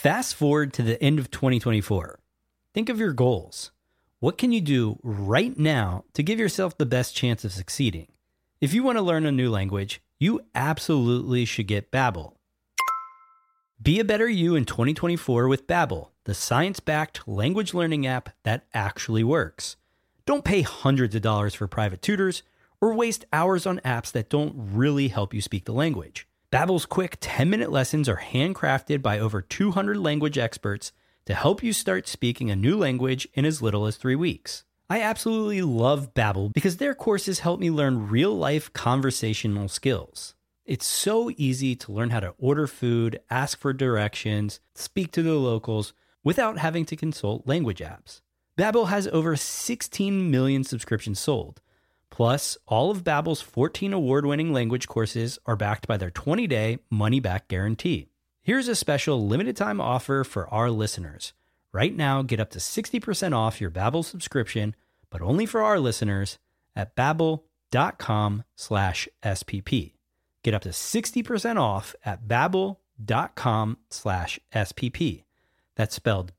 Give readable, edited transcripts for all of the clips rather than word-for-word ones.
Fast forward to the end of 2024. Think of your goals. What can you do right now to give yourself the best chance of succeeding? If you want to learn a new language, you absolutely should get Babbel. Be a better you in 2024 with Babbel, the science-backed language learning app that actually works. Don't pay hundreds of dollars for private tutors or waste hours on apps that don't really help you speak the language. Babbel's quick 10-minute lessons are handcrafted by over 200 language experts to help you start speaking a new language in as little as 3 weeks. I absolutely love Babbel because their courses help me learn real-life conversational skills. It's so easy to learn how to order food, ask for directions, speak to the locals without having to consult language apps. Babbel has over 16 million subscriptions sold. Plus, all of Babbel's 14 award-winning language courses are backed by their 20-day money-back guarantee. Here's a special limited-time offer for our listeners. Right now, get up to 60% off your Babbel subscription, but only for our listeners at babbel.com/SPP. Get up to 60% off at babbel.com/SPP. That's spelled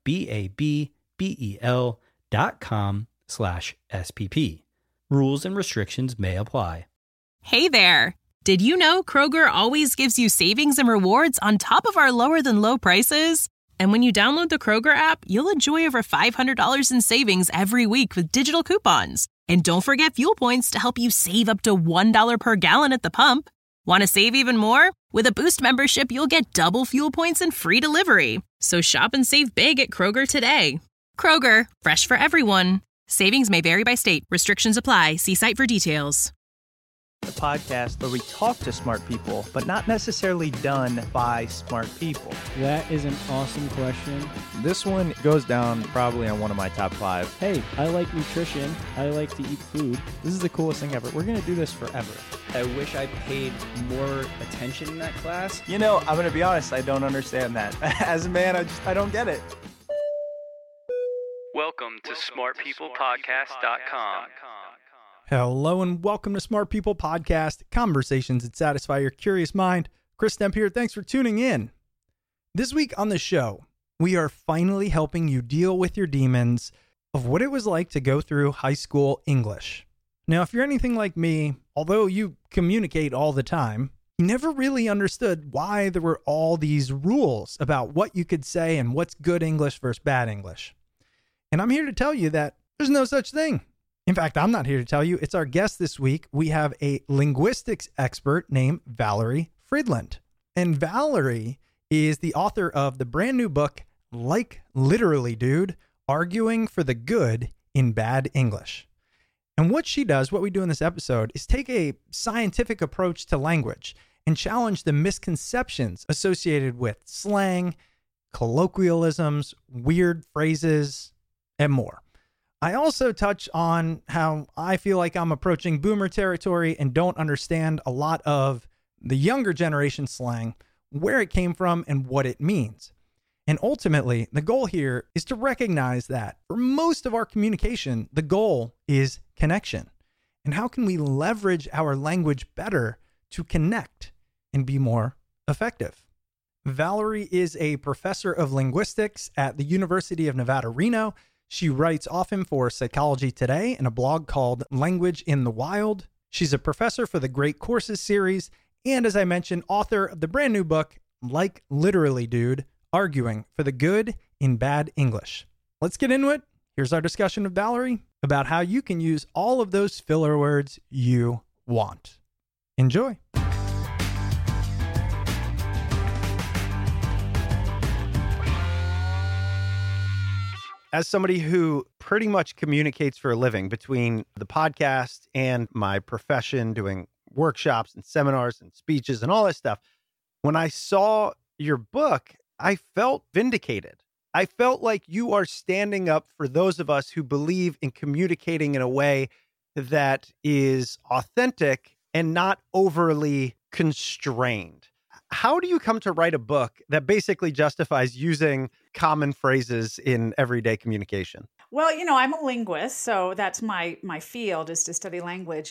BABBEL.com/SPP. Rules and restrictions may apply. Hey there! Did you know Kroger always gives you savings and rewards on top of our lower-than-low prices? And when you download the Kroger app, you'll enjoy over $500 in savings every week with digital coupons. And don't forget fuel points to help you save up to $1 per gallon at the pump. Want to save even more? With a Boost membership, you'll get double fuel points and free delivery. So shop and save big at Kroger today. Kroger, fresh for everyone. Savings may vary by state. Restrictions apply. See site for details. The podcast where we talk to smart people, but not necessarily done by smart people. That is an awesome question. This one goes down probably on one of my top 5. Hey, I like nutrition. I like to eat food. This is the coolest thing ever. We're going to do this forever. I wish I paid more attention in that class. You know, I'm going to be honest, I don't understand that. As a man, I don't get it. Welcome to smartpeoplepodcast.com. Hello and welcome to Smart People Podcast, conversations that satisfy your curious mind. Chris Stemp here. Thanks for tuning in. This week on the show, we are finally helping you deal with your demons of what it was like to go through high school English. Now, if you're anything like me, although you communicate all the time, you never really understood why there were all these rules about what you could say and what's good English versus bad English. And I'm here to tell you that there's no such thing. In fact, I'm not here to tell you. It's our guest this week. We have a linguistics expert named Valerie Fridland. And Valerie is the author of the brand new book, Like Literally Dude, Arguing for the Good in Bad English. And what she does, what we do in this episode, is take a scientific approach to language and challenge the misconceptions associated with slang, colloquialisms, weird phrases, and more. I also touch on how I feel like I'm approaching boomer territory and don't understand a lot of the younger generation slang, where it came from and what it means. And ultimately, the goal here is to recognize that for most of our communication, the goal is connection. And how can we leverage our language better to connect and be more effective? Valerie is a professor of linguistics at the University of Nevada, Reno. She writes often for Psychology Today and a blog called Language in the Wild. She's a professor for the Great Courses series, and as I mentioned, author of the brand new book, Like Literally Dude, Arguing for the Good in Bad English. Let's get into it. Here's our discussion with Valerie about how you can use all of those filler words you want. Enjoy. As somebody who pretty much communicates for a living between the podcast and my profession, doing workshops and seminars and speeches and all that stuff, when I saw your book, I felt vindicated. I felt like you are standing up for those of us who believe in communicating in a way that is authentic and not overly constrained. How do you come to write a book that basically justifies using common phrases in everyday communication? Well, you know, I'm a linguist, so that's my field is to study language.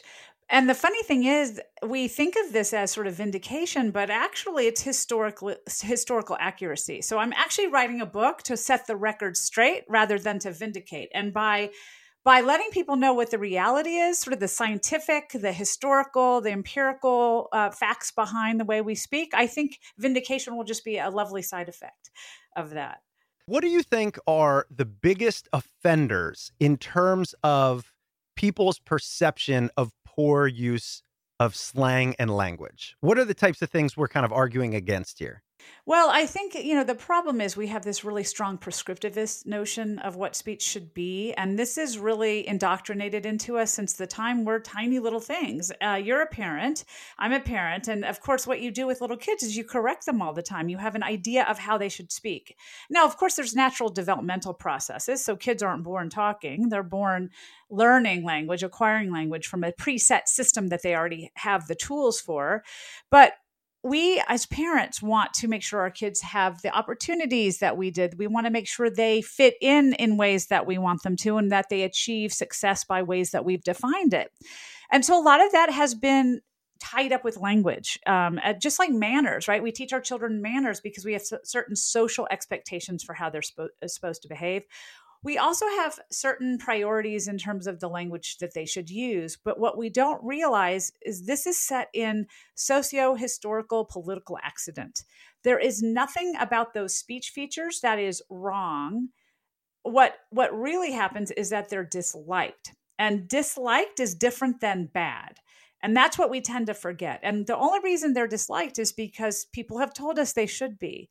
And the funny thing is, we think of this as sort of vindication, but actually it's historical accuracy. So I'm actually writing a book to set the record straight rather than to vindicate. And by letting people know what the reality is, sort of the scientific, the historical, the empirical facts behind the way we speak, I think vindication will just be a lovely side effect of that. What do you think are the biggest offenders in terms of people's perception of poor use of slang and language? What are the types of things we're kind of arguing against here? Well, I think, the problem is we have this really strong prescriptivist notion of what speech should be. And this is really indoctrinated into us since the time we're tiny little things. You're a parent. I'm a parent. And of course, what you do with little kids is you correct them all the time. You have an idea of how they should speak. Now, of course, there's natural developmental processes. So kids aren't born talking. They're born learning language, acquiring language from a preset system that they already have the tools for. But we as parents want to make sure our kids have the opportunities that we did. We want to make sure they fit in ways that we want them to, and that they achieve success by ways that we've defined it. And so a lot of that has been tied up with language, just like manners, right? We teach our children manners because we have certain social expectations for how they're supposed to behave. We also have certain priorities in terms of the language that they should use. But what we don't realize is this is set in socio-historical political accident. There is nothing about those speech features that is wrong. What really happens is that they're disliked. And disliked is different than bad. And that's what we tend to forget. And the only reason they're disliked is because people have told us they should be.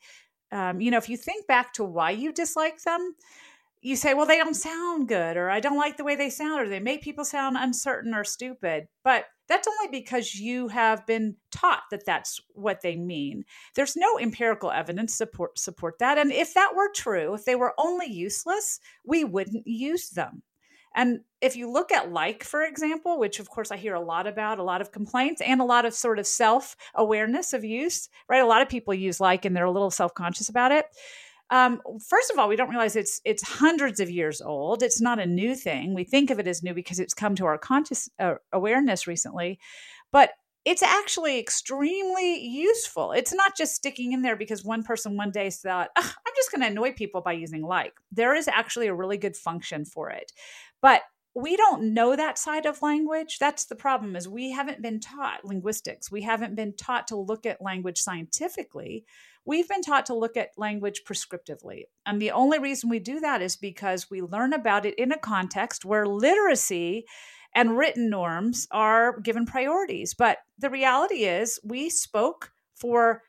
If you think back to why you dislike them, you say, well, they don't sound good, or I don't like the way they sound, or they make people sound uncertain or stupid. But that's only because you have been taught that that's what they mean. There's no empirical evidence to support that. And if that were true, if they were only useless, we wouldn't use them. And if you look at like, for example, which of course I hear a lot about, a lot of complaints and a lot of sort of self-awareness of use, right? A lot of people use like and they're a little self-conscious about it. First of all, we don't realize it's hundreds of years old. It's not a new thing. We think of it as new because it's come to our conscious awareness recently, but it's actually extremely useful. It's not just sticking in there because one person one day thought, I'm just going to annoy people by using like. There is actually a really good function for it, but we don't know that side of language. That's the problem, is we haven't been taught linguistics. We haven't been taught to look at language scientifically. We've been taught to look at language prescriptively. And the only reason we do that is because we learn about it in a context where literacy and written norms are given priorities. But the reality is we spoke for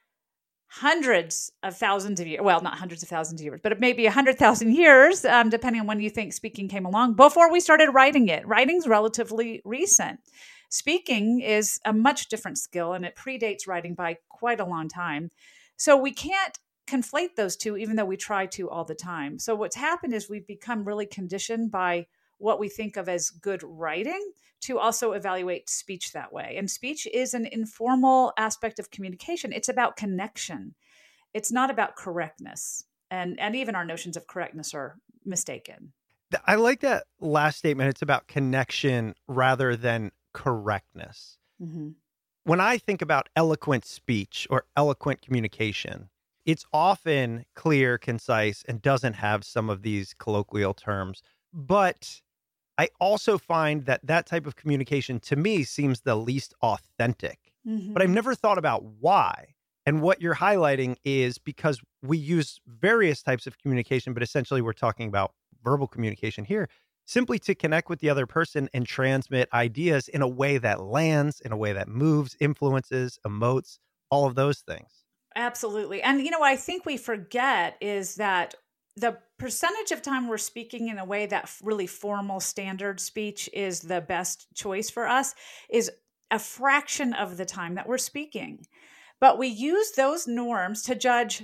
hundreds of thousands of years, well, not hundreds of thousands of years, but maybe 100,000 years, depending on when you think speaking came along, before we started writing it. Writing's relatively recent. Speaking is a much different skill, and it predates writing by quite a long time. So we can't conflate those two, even though we try to all the time. So what's happened is we've become really conditioned by what we think of as good writing to also evaluate speech that way. And speech is an informal aspect of communication. It's about connection. It's not about correctness. And even our notions of correctness are mistaken. I like that last statement. It's about connection rather than correctness. Mm-hmm. When I think about eloquent speech or eloquent communication, it's often clear, concise, and doesn't have some of these colloquial terms. But I also find that type of communication to me seems the least authentic. Mm-hmm. But I've never thought about why. And what you're highlighting is because we use various types of communication, but essentially we're talking about verbal communication here, simply to connect with the other person and transmit ideas in a way that lands, in a way that moves, influences, emotes, all of those things. Absolutely. And, what I think we forget is that the percentage of time we're speaking in a way that really formal standard speech is the best choice for us is a fraction of the time that we're speaking. But we use those norms to judge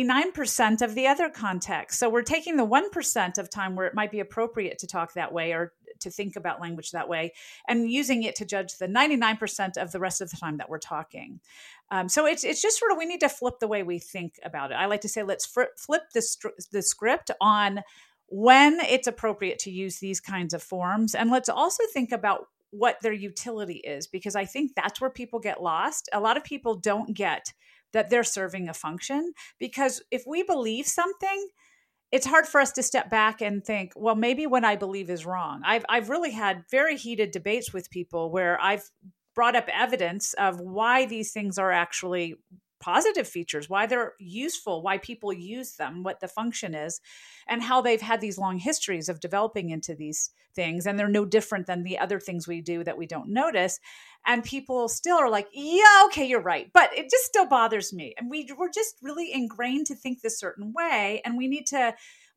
99% of the other contexts. So we're taking the 1% of time where it might be appropriate to talk that way or to think about language that way and using it to judge the 99% of the rest of the time that we're talking. So it's just sort of, we need to flip the way we think about it. I like to say, let's flip the script on when it's appropriate to use these kinds of forms. And let's also think about what their utility is, because I think that's where people get lost. A lot of people don't get that they're serving a function, because if we believe something, it's hard for us to step back and think, well, maybe what I believe is wrong. I've really had very heated debates with people where I've brought up evidence of why these things are actually positive features, why they're useful, why people use them, what the function is, and how they've had these long histories of developing into these things. And they're no different than the other things we do that we don't notice. And people still are like, yeah, okay, you're right. But it just still bothers me. And we're just really ingrained to think this certain way. And we need to,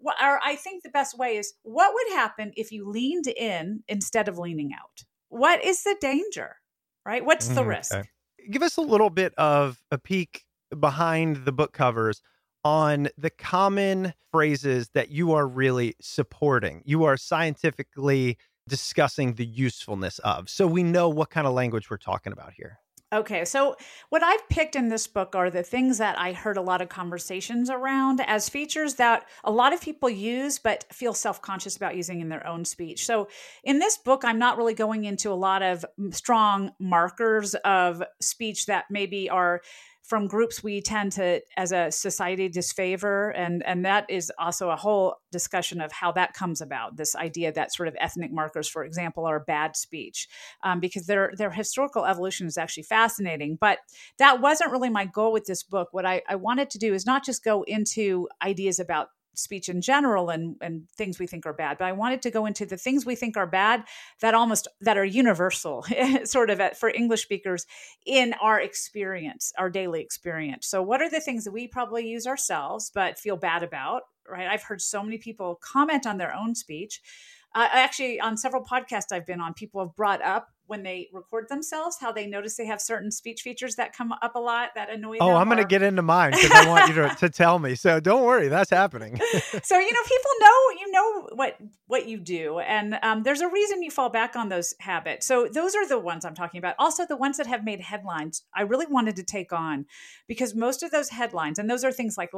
I think the best way is, what would happen if you leaned in instead of leaning out? What is the danger, right? What's the risk? Okay. Give us a little bit of a peek behind the book covers on the common phrases that you are really supporting. You are scientifically discussing the usefulness of, so we know what kind of language we're talking about here. Okay, so what I've picked in this book are the things that I heard a lot of conversations around as features that a lot of people use but feel self-conscious about using in their own speech. So in this book, I'm not really going into a lot of strong markers of speech that maybe are from groups we tend to, as a society, disfavor. And that is also a whole discussion of how that comes about, this idea that sort of ethnic markers, for example, are bad speech, because their historical evolution is actually fascinating. But that wasn't really my goal with this book. What I wanted to do is not just go into ideas about speech in general and things we think are bad, but I wanted to go into the things we think are bad that are universal sort of for English speakers in our experience, our daily experience. So what are the things that we probably use ourselves but feel bad about, right? I've heard so many people comment on their own speech. Actually, on several podcasts I've been on, people have brought up when they record themselves, how they notice they have certain speech features that come up a lot that annoy them. Oh, I'm going to get into mine because I want you to tell me. So don't worry, that's happening. So, people know what you do. And there's a reason you fall back on those habits. So those are the ones I'm talking about. Also, the ones that have made headlines, I really wanted to take on, because most of those headlines, and those are things like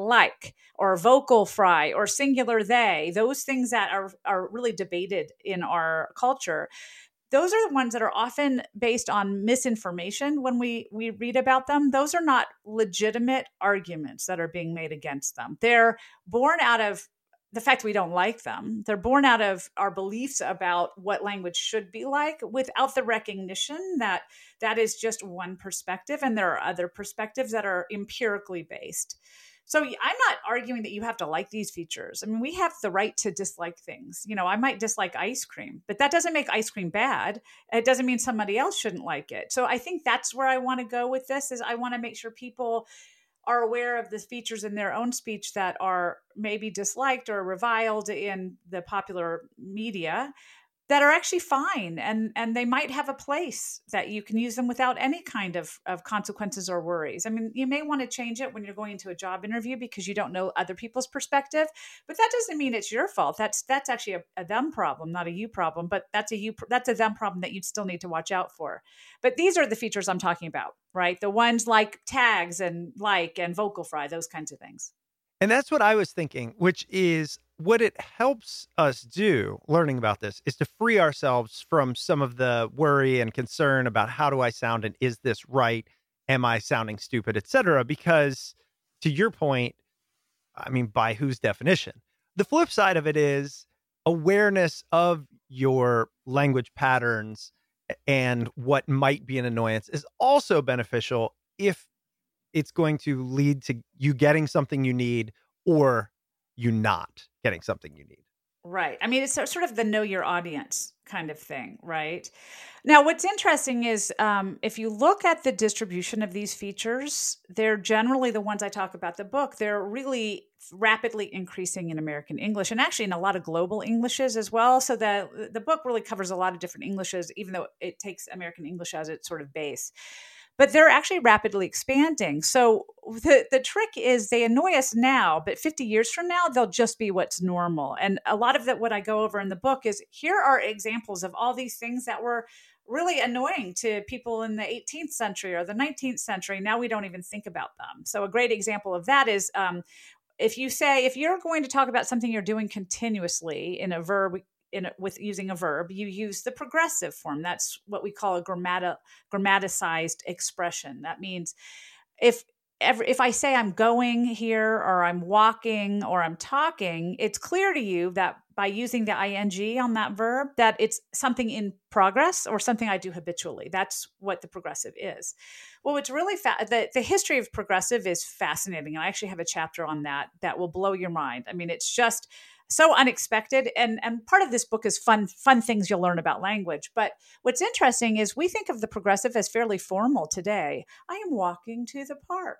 or vocal fry or singular they, those things that are really debated in our culture. Those are the ones that are often based on misinformation when we read about them. Those are not legitimate arguments that are being made against them. They're born out of the fact we don't like them. They're born out of our beliefs about what language should be like, without the recognition that that is just one perspective and there are other perspectives that are empirically based. So I'm not arguing that you have to like these features. I mean, we have the right to dislike things. I might dislike ice cream, but that doesn't make ice cream bad. It doesn't mean somebody else shouldn't like it. So I think that's where I want to go with this, is I want to make sure people are aware of the features in their own speech that are maybe disliked or reviled in the popular media that are actually fine. And they might have a place that you can use them without any kind of consequences or worries. I mean, you may want to change it when you're going into a job interview because you don't know other people's perspective, but that doesn't mean it's your fault. That's actually a them problem, not a you problem, but that's a them problem that you'd still need to watch out for. But these are the features I'm talking about, right? The ones like tags and vocal fry, those kinds of things. And that's what I was thinking, which is what it helps us do, learning about this, is to free ourselves from some of the worry and concern about how do I sound and is this right? Am I sounding stupid, etc. Because to your point, I mean, by whose definition? The flip side of it is awareness of your language patterns and what might be an annoyance is also beneficial if it's going to lead to you getting something you need or you not getting something you need. Right. I mean, it's sort of the know your audience kind of thing, right? Now, what's interesting is if you look at the distribution of these features, they're generally the ones I talk about in the book. They're really rapidly increasing in American English and actually in a lot of global Englishes as well. So the book really covers a lot of different Englishes, even though it takes American English as its sort of base. But they're actually rapidly expanding. So the trick is they annoy us now, but 50 years from now, they'll just be what's normal. And a lot of what I go over in the book is here are examples of all these things that were really annoying to people in the 18th century or the 19th century. Now we don't even think about them. So a great example of that is if you're going to talk about something you're doing continuously in a verb with using a verb, you use the progressive form. That's what we call a grammaticized expression. That means if I say I'm going here, or I'm walking, or I'm talking, it's clear to you that by using the ing on that verb, that it's something in progress or something I do habitually. That's what the progressive is. Well, it's really the history of progressive is fascinating. And I actually have a chapter on that will blow your mind. I mean, it's just so unexpected. And part of this book is fun things you'll learn about language. But what's interesting is we think of the progressive as fairly formal today. I am walking to the park.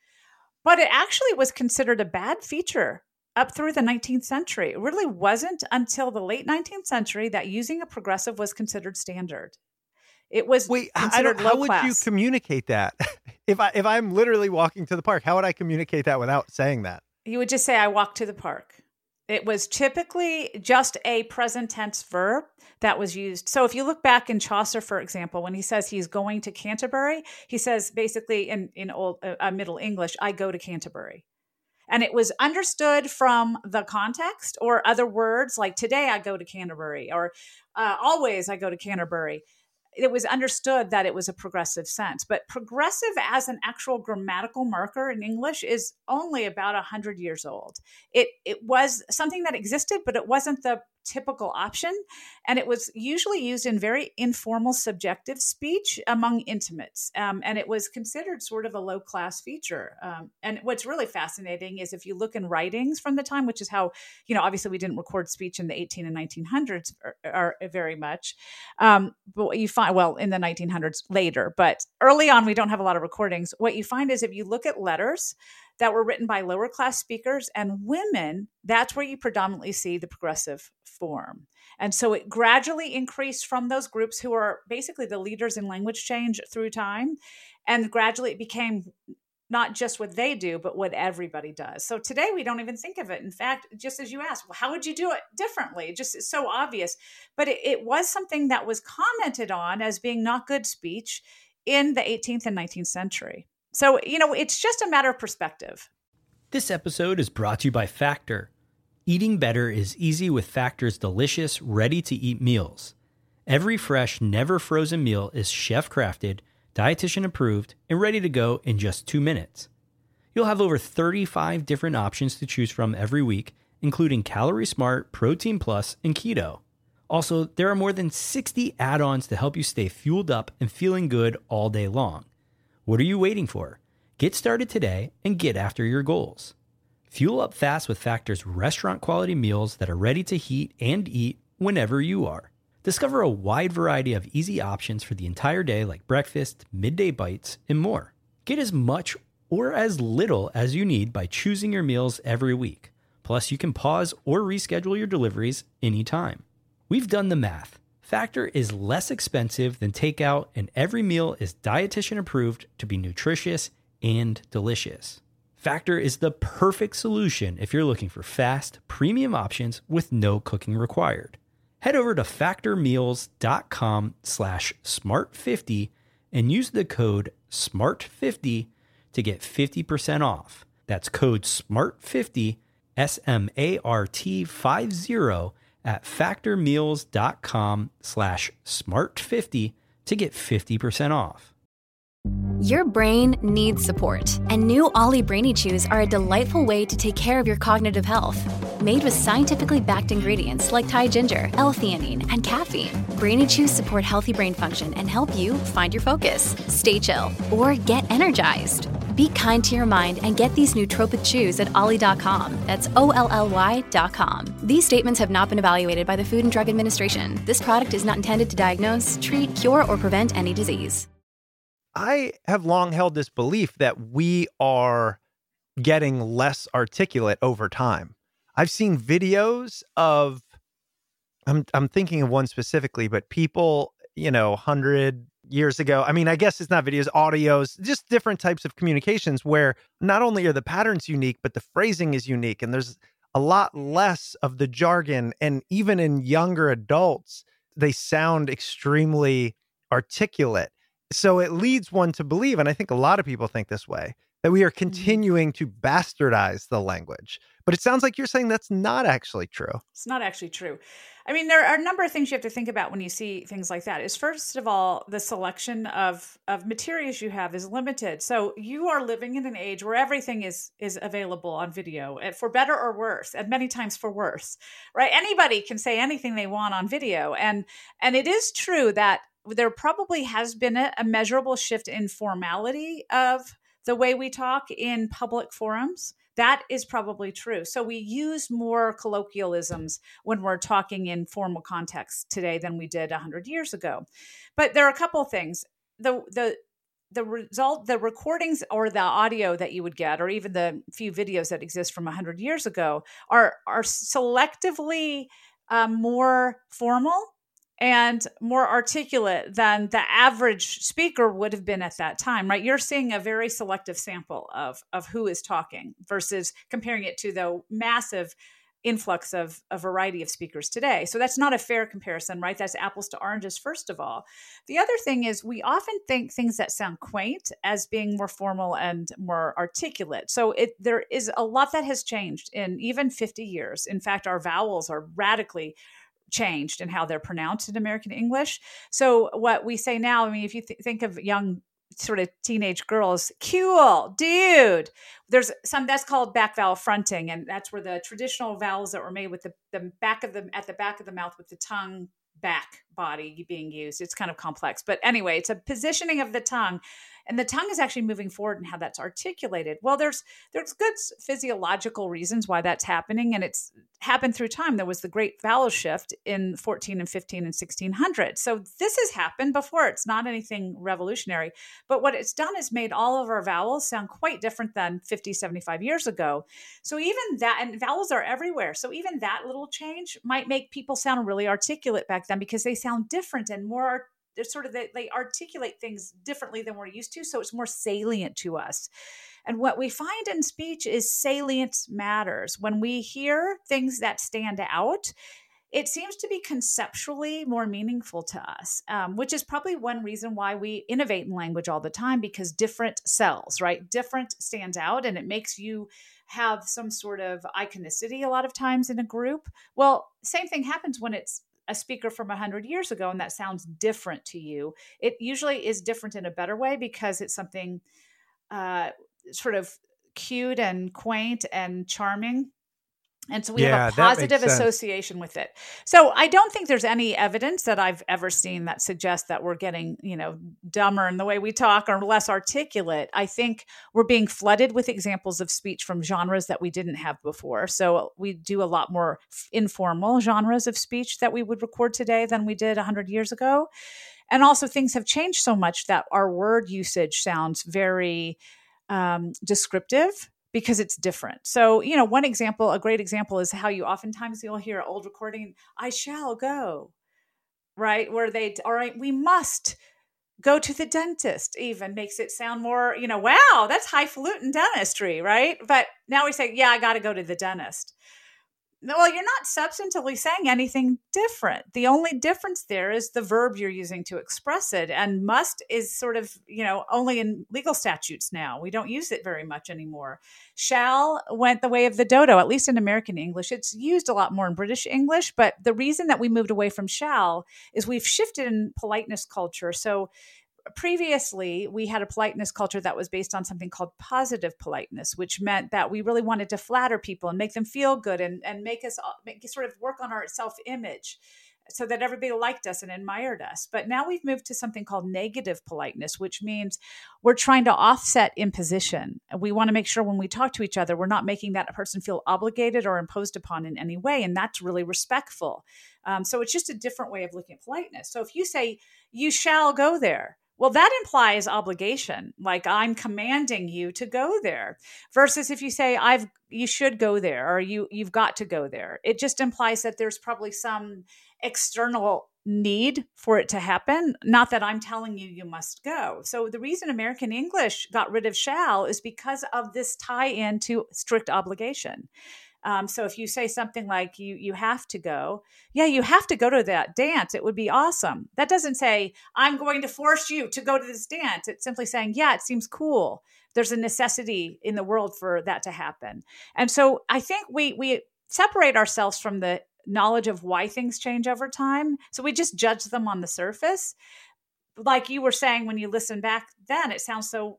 But it actually was considered a bad feature up through the 19th century. It really wasn't until the late 19th century that using a progressive was considered standard. It was considered low how would class. you communicate that? If I'm literally walking to the park, how would I communicate that without saying that? You would just say, I walk to the park. It was typically just a present tense verb that was used. So if you look back in Chaucer, for example, when he says he's going to Canterbury, he says basically in old Middle English, I go to Canterbury. And it was understood from the context, or other words like today I go to Canterbury, or always I go to Canterbury. It was understood that it was a progressive sense. But progressive as an actual grammatical marker in English is only about 100 years old. It was something that existed, but it wasn't the typical option. And it was usually used in very informal, subjective speech among intimates. And it was considered sort of a low-class feature. And what's really fascinating is if you look in writings from the time, which is how, obviously we didn't record speech in the 18 and 1900s are very much. But what you find, well, in the 1900s later, but early on, we don't have a lot of recordings. What you find is if you look at letters that were written by lower class speakers and women, that's where you predominantly see the progressive form. And so it gradually increased from those groups who are basically the leaders in language change through time. And gradually it became not just what they do, but what everybody does. So today we don't even think of it. In fact, just as you asked, well, how would you do it differently? Just it's so obvious. But it was something that was commented on as being not good speech in the 18th and 19th century. So, it's just a matter of perspective. This episode is brought to you by Factor. Eating better is easy with Factor's delicious, ready-to-eat meals. Every fresh, never frozen meal is chef-crafted, dietitian approved, and ready to go in just 2 minutes. You'll have over 35 different options to choose from every week, including Calorie Smart, Protein Plus, and Keto. Also, there are more than 60 add-ons to help you stay fueled up and feeling good all day long. What are you waiting for? Get started today and get after your goals. Fuel up fast with Factor's restaurant-quality meals that are ready to heat and eat whenever you are. Discover a wide variety of easy options for the entire day like breakfast, midday bites, and more. Get as much or as little as you need by choosing your meals every week. Plus, you can pause or reschedule your deliveries anytime. We've done the math. Factor is less expensive than takeout, and every meal is dietitian approved to be nutritious and delicious. Factor is the perfect solution if you're looking for fast, premium options with no cooking required. Head over to factormeals.com/smart50 and use the code SMART50 to get 50% off. That's code SMART50, SMART50 at factormeals.com/smart50 to get 50% off. Your brain needs support, and new Ollie Brainy Chews are a delightful way to take care of your cognitive health. Made with scientifically backed ingredients like Thai ginger, L-theanine, and caffeine, Brainy Chews support healthy brain function and help you find your focus, stay chill, or get energized. Be kind to your mind and get these nootropic chews at ollie.com. That's OLLY.com. These statements have not been evaluated by the Food and Drug Administration. This product is not intended to diagnose, treat, cure, or prevent any disease. I have long held this belief that we are getting less articulate over time. I've seen videos of, I'm thinking of one specifically, but people, 100 years ago, I guess it's not videos, audios, just different types of communications where not only are the patterns unique, but the phrasing is unique. And there's a lot less of the jargon. And even in younger adults, they sound extremely articulate. So it leads one to believe, and I think a lot of people think this way, that we are continuing to bastardize the language. But it sounds like you're saying that's not actually true. It's not actually true. I mean, there are a number of things you have to think about when you see things like that. Is first of all, the selection of materials you have is limited. So you are living in an age where everything is available on video, for better or worse, and many times for worse, right? Anybody can say anything they want on video. And it is true that there probably has been a measurable shift in formality of the way we talk in public forums. That is probably true. So we use more colloquialisms when we're talking in formal context today than we did 100 years ago. But there are a couple of things. The recordings or the audio that you would get, or even the few videos that exist from 100 years ago, are selectively more formal and more articulate than the average speaker would have been at that time, right? You're seeing a very selective sample of who is talking versus comparing it to the massive influx of a variety of speakers today. So that's not a fair comparison, right? That's apples to oranges, first of all. The other thing is we often think things that sound quaint as being more formal and more articulate. So there is a lot that has changed in even 50 years. In fact, our vowels are radically changed in how they're pronounced in American English. So what we say now, I mean, if you think of young sort of teenage girls, cool, dude, there's some that's called back vowel fronting. And that's where the traditional vowels that were made with the back of at the back of the mouth with the tongue back body being used. It's kind of complex, but anyway, it's a positioning of the tongue. And the tongue is actually moving forward in how that's articulated. Well, there's good physiological reasons why that's happening, and it's happened through time. There was the great vowel shift in 14 and 15 and 1600. So this has happened before. It's not anything revolutionary. But what it's done is made all of our vowels sound quite different than 50, 75 years ago. So even that, and vowels are everywhere. So even that little change might make people sound really articulate back then because they sound different and more they're sort of they articulate things differently than we're used to, so it's more salient to us. And what we find in speech is salience matters. When we hear things that stand out, it seems to be conceptually more meaningful to us, which is probably one reason why we innovate in language all the time, because different sells, right? Different stands out, and it makes you have some sort of iconicity a lot of times in a group. Well, same thing happens when it's a speaker from 100 years ago and that sounds different to you. It usually is different in a better way because it's something sort of cute and quaint and charming. And so we have a positive association with it. So I don't think there's any evidence that I've ever seen that suggests that we're getting, dumber in the way we talk or less articulate. I think we're being flooded with examples of speech from genres that we didn't have before. So we do a lot more informal genres of speech that we would record today than we did 100 years ago. And also things have changed so much that our word usage sounds very descriptive, because it's different. So, a great example is how oftentimes you'll hear an old recording, I shall go, right? Where all right, we must go to the dentist, even makes it sound more, wow, that's highfalutin dentistry, right? But now we say, yeah, I got to go to the dentist. Well, you're not substantively saying anything different. The only difference there is the verb you're using to express it. And must is sort of, only in legal statutes now. We don't use it very much anymore. Shall went the way of the dodo, at least in American English. It's used a lot more in British English. But the reason that we moved away from shall is we've shifted in politeness culture. So previously, we had a politeness culture that was based on something called positive politeness, which meant that we really wanted to flatter people and make them feel good and make us sort of work on our self-image so that everybody liked us and admired us. But now we've moved to something called negative politeness, which means we're trying to offset imposition. We want to make sure when we talk to each other, we're not making that person feel obligated or imposed upon in any way. And that's really respectful. So it's just a different way of looking at politeness. So if you say, you shall go there, well, that implies obligation, like I'm commanding you to go there, versus if you say you should go there or you've got to go there. It just implies that there's probably some external need for it to happen, not that I'm telling you must go. So the reason American English got rid of shall is because of this tie-in to strict obligation. So if you say something like you have to go, you have to go to that dance. It would be awesome. That doesn't say I'm going to force you to go to this dance. It's simply saying, it seems cool There's a necessity in the world for that to happen. And so I think we separate ourselves from the knowledge of why things change over time. So we just judge them on the surface. Like you were saying, when you listen back then, it sounds so,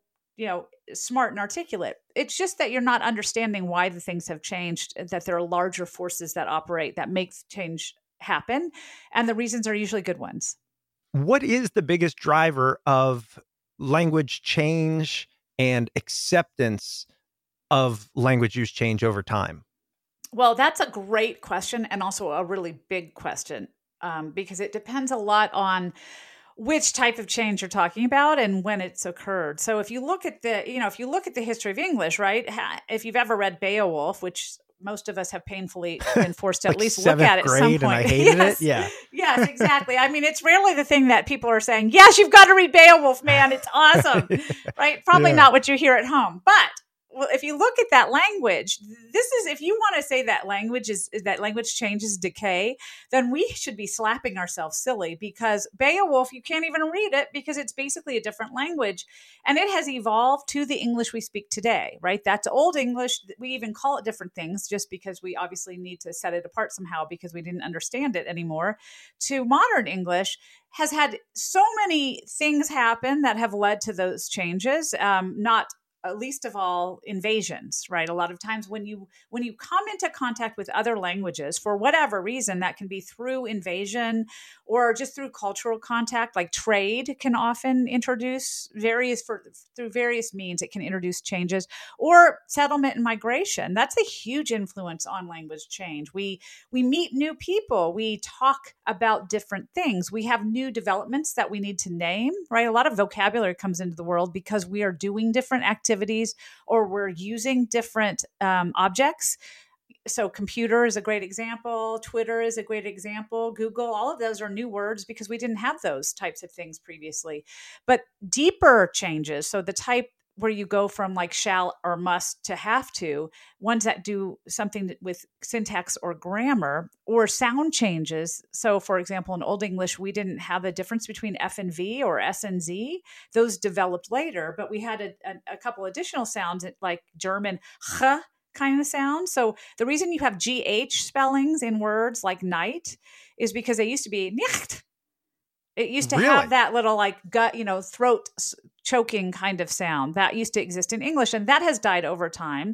smart and articulate. It's just that you're not understanding why the things have changed, that there are larger forces that operate that make change happen. And the reasons are usually good ones. What is the biggest driver of language change and acceptance of language use change over time? Well, that's a great question, and also a really big question, because it depends a lot on which type of change you're talking about and when it's occurred. So if you look at the history of English, right? If you've ever read Beowulf, which most of us have painfully been forced to at least look at at some point. And I hated it. Yeah. Yes, exactly. I mean, it's rarely the thing that people are saying, yes, you've got to read Beowulf, man. It's awesome. Right? Probably not what you hear at home. But if you look at that language, if you want to say that language changes decay, then we should be slapping ourselves silly, because Beowulf, you can't even read it because it's basically a different language. And it has evolved to the English we speak today, right? That's Old English. We even call it different things just because we obviously need to set it apart somehow because we didn't understand it anymore. To modern English has had so many things happen that have led to those changes, not least of all invasions, right? A lot of times when you come into contact with other languages for whatever reason, that can be through invasion or just through cultural contact, like trade can often introduce through various means, it can introduce changes, or settlement and migration. That's a huge influence on language change. We meet new people, we talk about different things, we have new developments that we need to name, right? A lot of vocabulary comes into the world because we are doing different activities or we're using different objects. So computer is a great example. Twitter is a great example. Google, all of those are new words because we didn't have those types of things previously. But deeper changes, so the type where you go from like shall or must to have to, ones that do something with syntax or grammar, or sound changes. So for example, in Old English, we didn't have a difference between F and V or S and Z. Those developed later, but we had a couple additional sounds like German ch kind of sound. So the reason you have GH spellings in words like night is because they used to be nicht. It used to have that little like gut, throat choking kind of sound that used to exist in English, and that has died over time.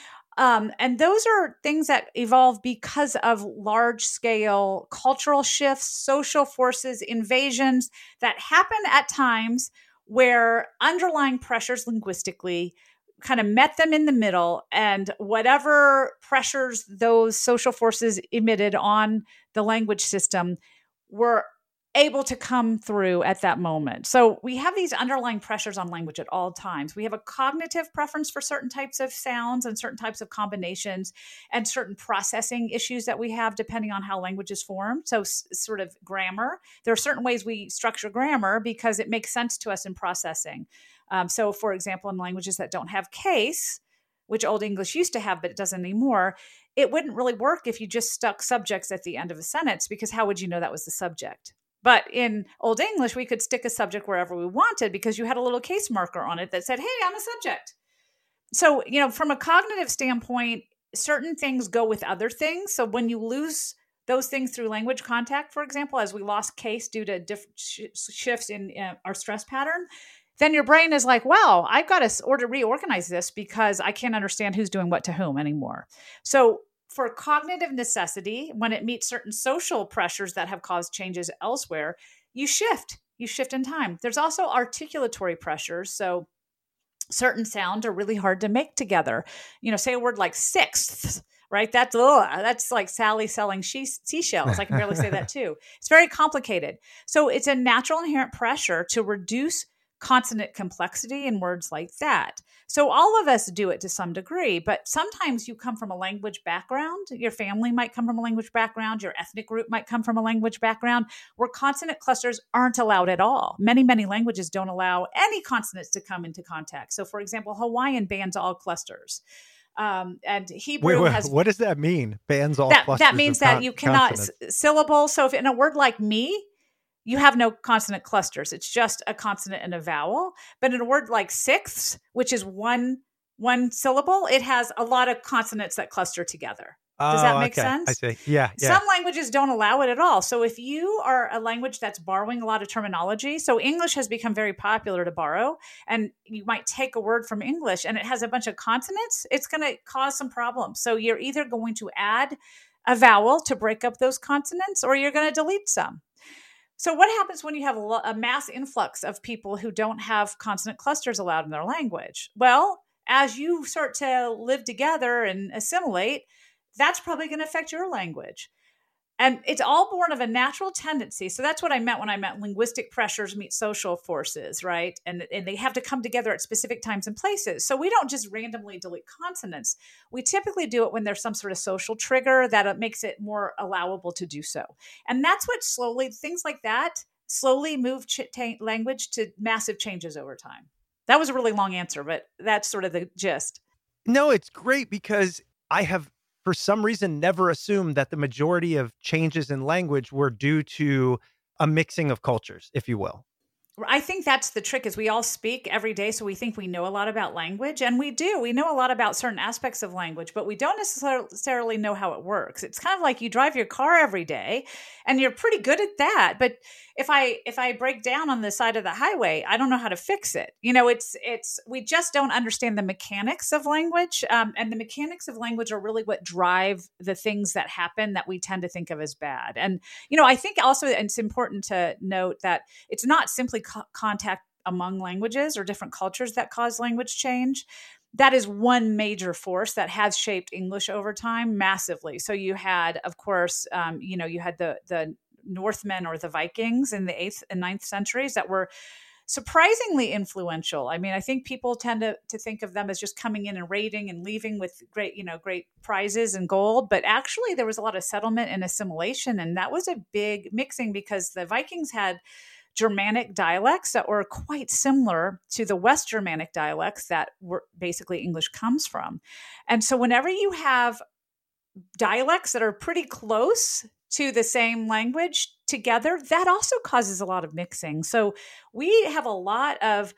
And those are things that evolve because of large scale cultural shifts, social forces, invasions that happen at times where underlying pressures linguistically kind of met them in the middle, and whatever pressures those social forces emitted on the language system were able to come through at that moment. So we have these underlying pressures on language at all times. We have a cognitive preference for certain types of sounds and certain types of combinations and certain processing issues that we have depending on how language is formed. So sort of grammar. There are certain ways we structure grammar because it makes sense to us in processing. So for example, in languages that don't have case, which Old English used to have, but it doesn't anymore, it wouldn't really work if you just stuck subjects at the end of a sentence, because how would you know that was the subject? But in Old English, we could stick a subject wherever we wanted because you had a little case marker on it that said, hey, I'm a subject. So, from a cognitive standpoint, certain things go with other things. So when you lose those things through language contact, for example, as we lost case due to different shifts in our stress pattern, then your brain is like, wow, I've got to reorganize this because I can't understand who's doing what to whom anymore. So for cognitive necessity, when it meets certain social pressures that have caused changes elsewhere, you shift in time. There's also articulatory pressures. So certain sounds are really hard to make together. Say a word like sixth, right? That's like Sally selling seashells. I can barely say that too. It's very complicated. So it's a natural inherent pressure to reduce consonant complexity in words like that. So all of us do it to some degree, but sometimes you come from a language background. Your family might come from a language background. Your ethnic group might come from a language background where consonant clusters aren't allowed at all. Many, many languages don't allow any consonants to come into contact. So for example, Hawaiian bans all clusters. And Hebrew has... What does that mean? Bans all clusters? That means that you cannot syllable. So if in a word like me, you have no consonant clusters. It's just a consonant and a vowel. But in a word like sixths, which is one syllable, it has a lot of consonants that cluster together. Does that make sense? I see. Yeah. Some languages don't allow it at all. So if you are a language that's borrowing a lot of terminology, so English has become very popular to borrow, and you might take a word from English and it has a bunch of consonants, it's going to cause some problems. So you're either going to add a vowel to break up those consonants, or you're going to delete some. So what happens when you have a mass influx of people who don't have consonant clusters allowed in their language? Well, as you start to live together and assimilate, that's probably going to affect your language. And it's all born of a natural tendency. So that's what I meant when I meant linguistic pressures meet social forces, right? And they have to come together at specific times and places. So we don't just randomly delete consonants. We typically do it when there's some sort of social trigger that makes it more allowable to do so. And that's what things like that slowly move language to massive changes over time. That was a really long answer, but that's sort of the gist. No, it's great because I have, for some reason, never assumed that the majority of changes in language were due to a mixing of cultures, if you will. I think that's the trick, is we all speak every day, so we think we know a lot about language, and we do. We know a lot about certain aspects of language, but we don't necessarily know how it works. It's kind of like you drive your car every day, and you're pretty good at that. But if I break down on the side of the highway, I don't know how to fix it. We just don't understand the mechanics of language, and the mechanics of language are really what drive the things that happen that we tend to think of as bad. And I think also it's important to note that it's not simply contact among languages or different cultures that cause language change. That is one major force that has shaped English over time massively. So you had, of course, you had the Northmen or the Vikings in the 8th and 9th centuries that were surprisingly influential. I mean, I think people tend to think of them as just coming in and raiding and leaving with great prizes and gold. But actually, there was a lot of settlement and assimilation. And that was a big mixing because the Vikings had Germanic dialects that were quite similar to the West Germanic dialects that were basically English comes from. And so whenever you have dialects that are pretty close to the same language together, that also causes a lot of mixing. So we have a lot of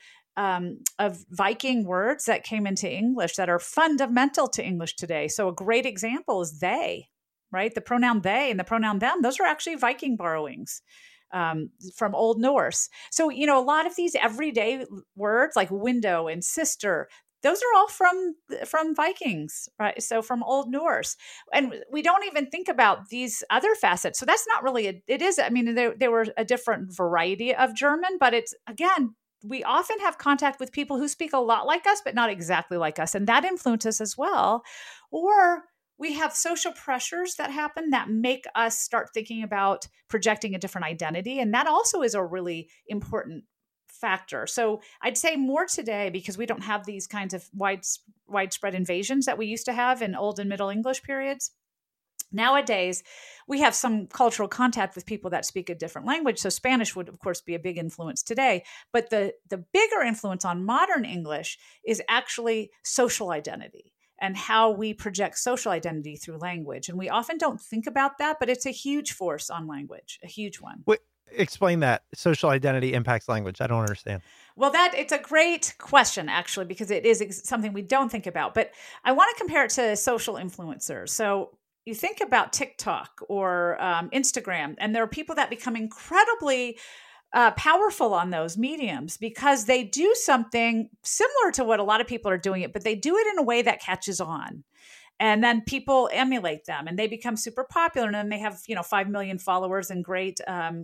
Viking words that came into English that are fundamental to English today. So a great example is they, right? The pronoun they and the pronoun them, those are actually Viking borrowings from Old Norse. So, a lot of these everyday words like window and sister, those are all from Vikings, right? So from Old Norse. And we don't even think about these other facets. So that's not really, there were a different variety of German, but it's, again, we often have contact with people who speak a lot like us, but not exactly like us. And that influences us as well. Or we have social pressures that happen that make us start thinking about projecting a different identity. And that also is a really important factor. So I'd say more today because we don't have these kinds of widespread invasions that we used to have in Old and Middle English periods. Nowadays, we have some cultural contact with people that speak a different language. So Spanish would, of course, be a big influence today. But the bigger influence on modern English is actually social identity and how we project social identity through language. And we often don't think about that, but it's a huge force on language, a huge one. Wait, explain that. Social identity impacts language. I don't understand. Well, it's a great question, actually, because it is something we don't think about. But I want to compare it to social influencers. So you think about TikTok or Instagram, and there are people that become incredibly powerful on those mediums because they do something similar to what a lot of people are doing it, but they do it in a way that catches on. And then people emulate them and they become super popular. And then they have, 5 million followers and great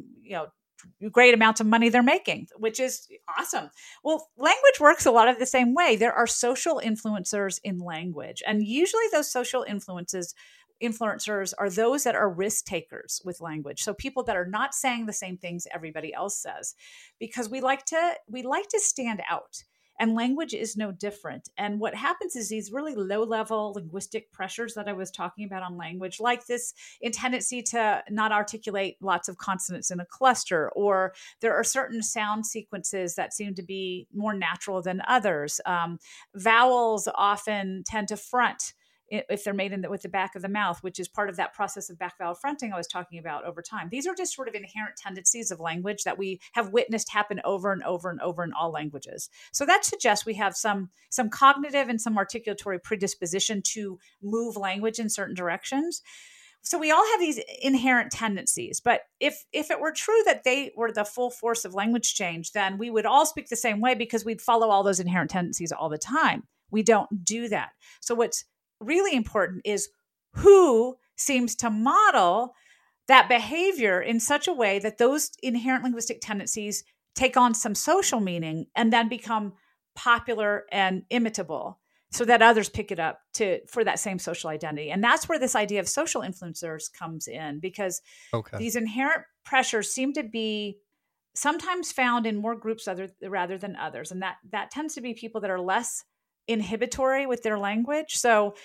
amounts of money they're making, which is awesome. Well, language works a lot of the same way. There are social influencers in language. And usually those social influencers are those that are risk takers with language. So people that are not saying the same things everybody else says, because we like to stand out, and language is no different. And what happens is these really low-level linguistic pressures that I was talking about on language, like this tendency to not articulate lots of consonants in a cluster, or there are certain sound sequences that seem to be more natural than others. Vowels often tend to front if they're made with the back of the mouth, which is part of that process of back vowel fronting I was talking about over time. These are just sort of inherent tendencies of language that we have witnessed happen over and over and over in all languages. So that suggests we have some cognitive and some articulatory predisposition to move language in certain directions. So we all have these inherent tendencies, but if it were true that they were the full force of language change, then we would all speak the same way because we'd follow all those inherent tendencies all the time. We don't do that. So what's really important is who seems to model that behavior in such a way that those inherent linguistic tendencies take on some social meaning and then become popular and imitable, so that others pick it up for that same social identity. And that's where this idea of social influencers comes in, because these inherent pressures seem to be sometimes found in more groups rather than others. And that tends to be people that are less inhibitory with their language. So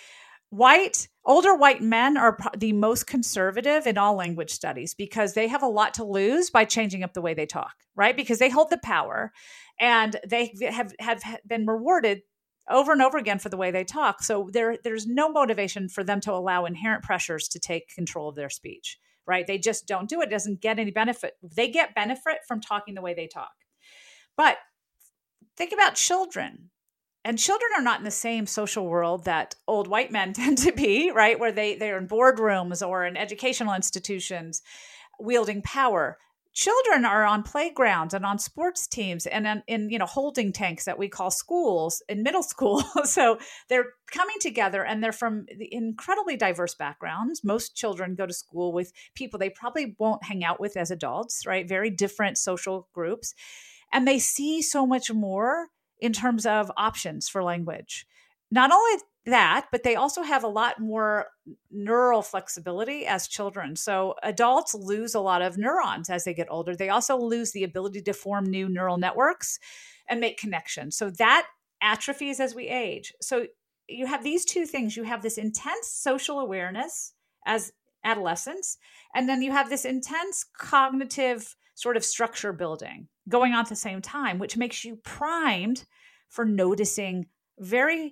older white men are the most conservative in all language studies because they have a lot to lose by changing up the way they talk, right? Because they hold the power and they have been rewarded over and over again for the way they talk. So there's no motivation for them to allow inherent pressures to take control of their speech, right? They just don't do it. It doesn't get any benefit. They get benefit from talking the way they talk. But think about children. And children are not in the same social world that old white men tend to be, right? Where they're in boardrooms or in educational institutions wielding power. Children are on playgrounds and on sports teams and in holding tanks that we call schools in middle school. So they're coming together and they're from incredibly diverse backgrounds. Most children go to school with people they probably won't hang out with as adults, right? Very different social groups. And they see so much more in terms of options for language. Not only that, but they also have a lot more neural flexibility as children. So adults lose a lot of neurons as they get older. They also lose the ability to form new neural networks and make connections. So that atrophies as we age. So you have these two things. You have this intense social awareness as adolescents, and then you have this intense cognitive sort of structure building going on at the same time, which makes you primed for noticing very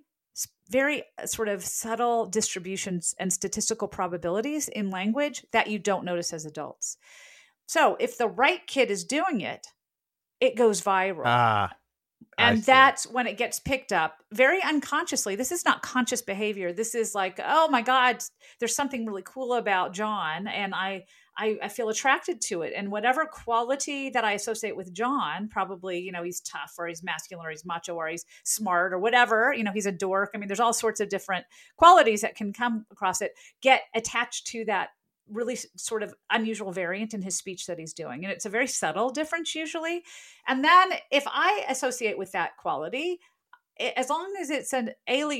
sort of subtle distributions and statistical probabilities in language that you don't notice as adults. So if the right kid is doing it, it goes viral. And that's when it gets picked up very unconsciously. This is not conscious behavior. This is like, oh my God, there's something really cool about John. And I feel attracted to it. And whatever quality that I associate with John, probably, he's tough or he's masculine or he's macho or he's smart or whatever, he's a dork. I mean, there's all sorts of different qualities that can come across it, get attached to that really sort of unusual variant in his speech that he's doing. And it's a very subtle difference usually. And then if I associate with that quality, as long as it's an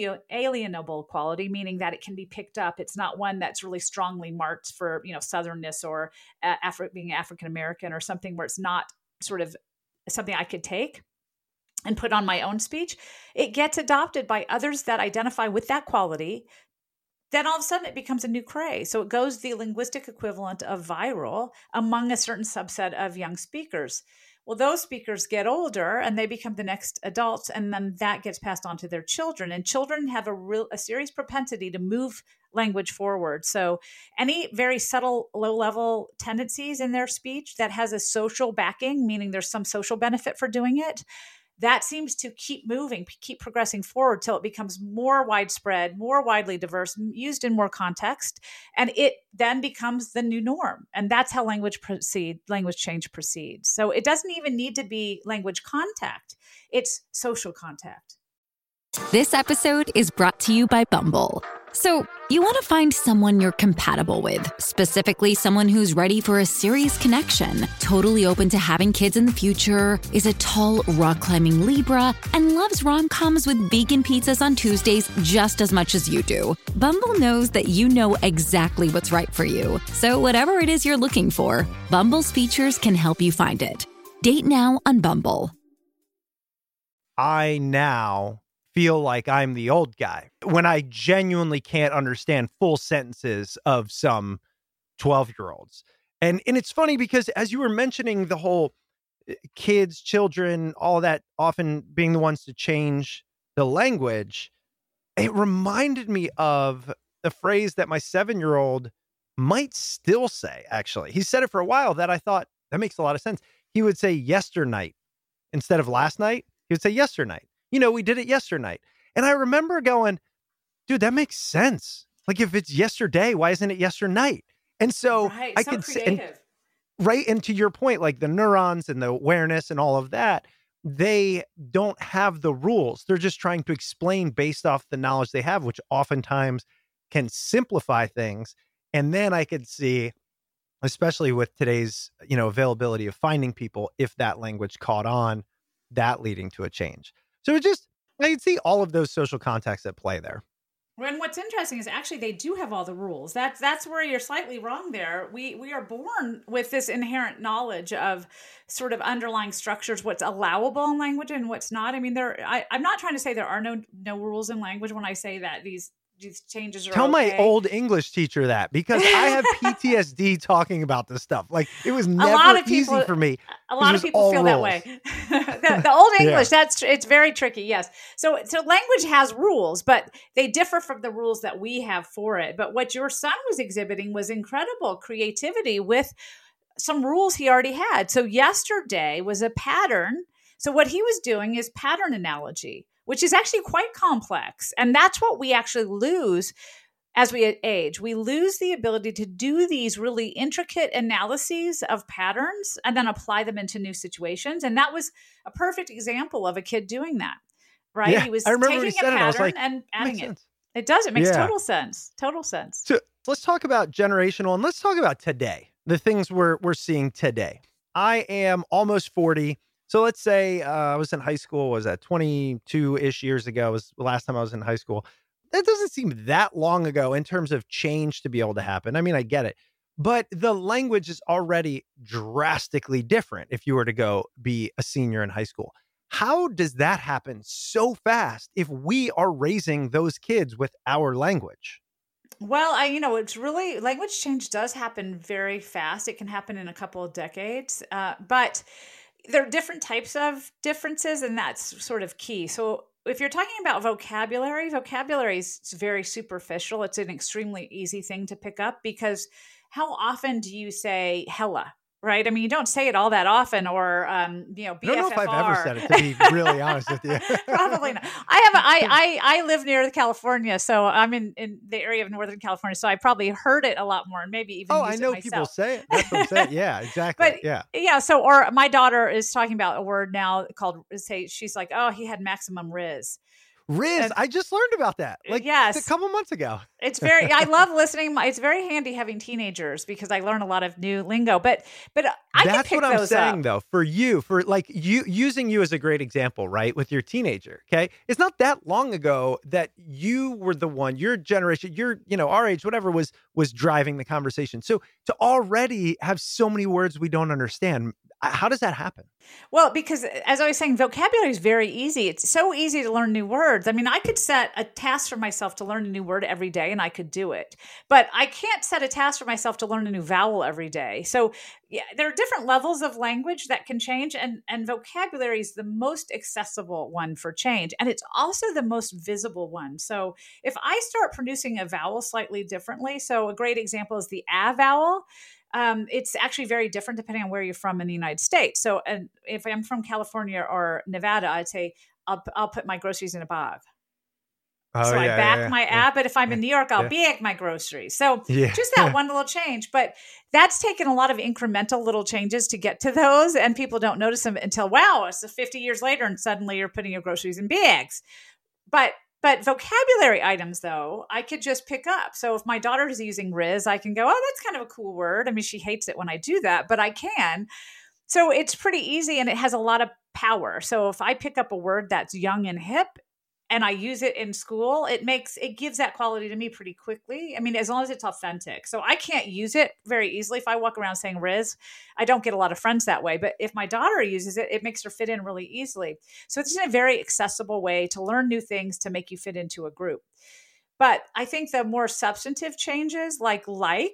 alienable quality, meaning that it can be picked up, it's not one that's really strongly marked for, Southernness or being African-American or something where it's not sort of something I could take and put on my own speech, it gets adopted by others that identify with that quality. Then all of a sudden it becomes a new craze. So it goes the linguistic equivalent of viral among a certain subset of young speakers. Well, those speakers get older and they become the next adults, and then that gets passed on to their children. And children have a serious propensity to move language forward. So any very subtle, low-level tendencies in their speech that has a social backing, meaning there's some social benefit for doing it, that seems to keep moving, keep progressing forward till it becomes more widespread, more widely diverse, used in more context, and it then becomes the new norm. And that's how language change proceeds. So it doesn't even need to be language contact. It's social contact. This episode is brought to you by Bumble. So you want to find someone you're compatible with, specifically someone who's ready for a serious connection, totally open to having kids in the future, is a tall, rock-climbing Libra, and loves rom-coms with vegan pizzas on Tuesdays just as much as you do. Bumble knows that you know exactly what's right for you. So whatever it is you're looking for, Bumble's features can help you find it. Date now on Bumble. I now feel like I'm the old guy when I genuinely can't understand full sentences of some 12-year-olds. And it's funny because as you were mentioning the whole kids, children, all that often being the ones to change the language, it reminded me of the phrase that my 7-year-old might still say, actually. He said it for a while that I thought, that makes a lot of sense. He would say yesternight instead of last night. He would say yesternight. We did it yesternight. And I remember going, dude, that makes sense. Like if it's yesterday, why isn't it yesternight? And so I could say, and to your point, like the neurons and the awareness and all of that, they don't have the rules. They're just trying to explain based off the knowledge they have, which oftentimes can simplify things. And then I could see, especially with today's, availability of finding people, if that language caught on, that leading to a change. So I could see all of those social contexts at play there. And what's interesting is actually they do have all the rules. That's where you're slightly wrong there. We are born with this inherent knowledge of sort of underlying structures, what's allowable in language and what's not. I mean, I'm not trying to say there are no rules in language when I say that these changes are Tell okay. my old English teacher that, because I have PTSD talking about this stuff. Like it was never easy for me. A lot of people feel that way. the old English, it's very tricky. Yes. So language has rules, but they differ from the rules that we have for it. But what your son was exhibiting was incredible creativity with some rules he already had. So yesterday was a pattern. So what he was doing is pattern analogy, which is actually quite complex. And that's what we actually lose as we age. We lose the ability to do these really intricate analyses of patterns and then apply them into new situations. And that was a perfect example of a kid doing that, right? Yeah, he was I remember taking when he said a pattern it, and adding it. Sense. It does. It makes total sense. Total sense. So let's talk about generational, and let's talk about today, the things we're seeing today. I am almost 40. So let's say I was in high school, was that 22-ish years ago was the last time I was in high school. That doesn't seem that long ago in terms of change to be able to happen. I mean, I get it, but the language is already drastically different if you were to go be a senior in high school. How does that happen so fast if we are raising those kids with our language? Well, it's really, language change does happen very fast. It can happen in a couple of decades, but there are different types of differences, and that's sort of key. So if you're talking about vocabulary is very superficial. It's an extremely easy thing to pick up because how often do you say hella? Right. I mean, you don't say it all that often, or, BFFR. I don't know if I've ever said it, to be really honest with you. Probably not. I live near California, so I'm in the area of Northern California, so I probably heard it a lot more, and maybe even I know people say it. That's what I'm saying. Yeah, exactly. But yeah. So, or my daughter is talking about a word now called, she's like, oh, he had maximum Riz. Riz, I just learned about that a couple months ago. I love listening. It's very handy having teenagers because I learn a lot of new lingo, but I can pick those up. That's what I'm saying though, for you using you as a great example, right? With your teenager. Okay. It's not that long ago that you were the one, your generation, our age, whatever was driving the conversation. So to already have so many words we don't understand, how does that happen? Well, because as I was saying, vocabulary is very easy. It's so easy to learn new words. I mean, I could set a task for myself to learn a new word every day and I could do it, but I can't set a task for myself to learn a new vowel every day. So there are different levels of language that can change, and vocabulary is the most accessible one for change. And it's also the most visible one. So if I start producing a vowel slightly differently, so a great example is the A vowel. It's actually very different depending on where you're from in the United States. So if I'm from California or Nevada, I'd say I'll put my groceries in a bag. So I back my A, but if I'm in New York, I'll bag my groceries. So just that one little change, but that's taken a lot of incremental little changes to get to those, and people don't notice them until, wow, it's 50 years later and suddenly you're putting your groceries in bags. But vocabulary items, though, I could just pick up. So if my daughter is using Riz, I can go, oh, that's kind of a cool word. I mean, she hates it when I do that, but I can. So it's pretty easy, and it has a lot of power. So if I pick up a word that's young and hip and I use it in school, it gives that quality to me pretty quickly. I mean, as long as it's authentic. So I can't use it very easily. If I walk around saying Riz, I don't get a lot of friends that way. But if my daughter uses it, it makes her fit in really easily. So it's a very accessible way to learn new things to make you fit into a group. But I think the more substantive changes, like,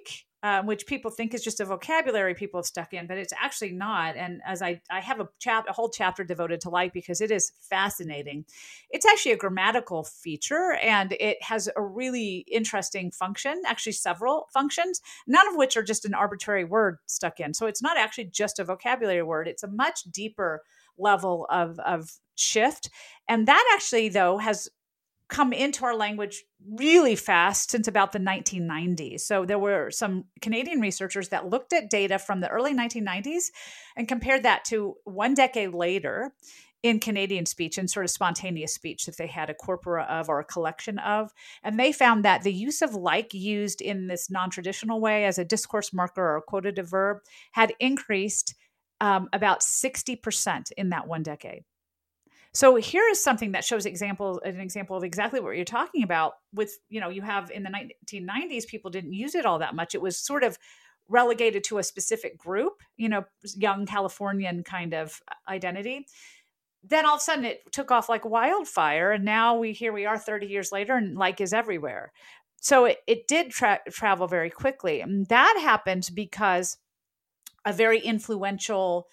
which people think is just a vocabulary people have stuck in, but it's actually not. And as I have a whole chapter devoted to like, because it is fascinating. It's actually a grammatical feature, and it has a really interesting function, actually several functions, none of which are just an arbitrary word stuck in. So it's not actually just a vocabulary word. It's a much deeper level of shift. And that actually, though, has come into our language really fast since about the 1990s. So there were some Canadian researchers that looked at data from the early 1990s and compared that to 1 decade later in Canadian speech and sort of spontaneous speech that they had a corpora of or a collection of. And they found that the use of like used in this non-traditional way as a discourse marker or a quotative verb had increased about 60% in that 1 decade. So here is something that shows an example of exactly what you're talking about with, you have in the 1990s, people didn't use it all that much. It was sort of relegated to a specific group, young Californian kind of identity. Then all of a sudden it took off like wildfire. And now here we are 30 years later and like is everywhere. So it did travel very quickly. And that happened because a very influential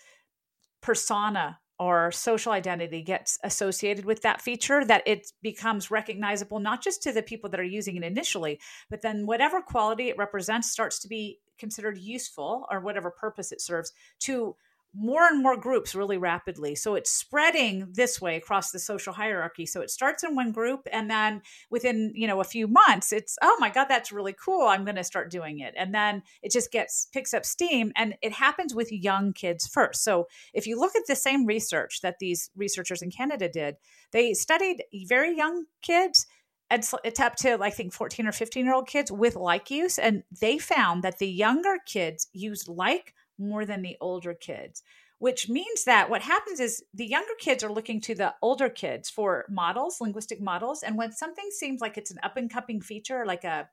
persona or social identity gets associated with that feature, that it becomes recognizable, not just to the people that are using it initially, but then whatever quality it represents starts to be considered useful, or whatever purpose it serves, to more and more groups really rapidly. So it's spreading this way across the social hierarchy. So it starts in one group, and then within, a few months, it's, oh my God, that's really cool. I'm going to start doing it. And then it just picks up steam, and it happens with young kids first. So if you look at the same research that these researchers in Canada did, they studied very young kids. It's up to, I think, 14 or 15-year-old kids with like use. And they found that the younger kids used like more than the older kids, which means that what happens is the younger kids are looking to the older kids for models, linguistic models. And when something seems like it's an up and coming feature, like a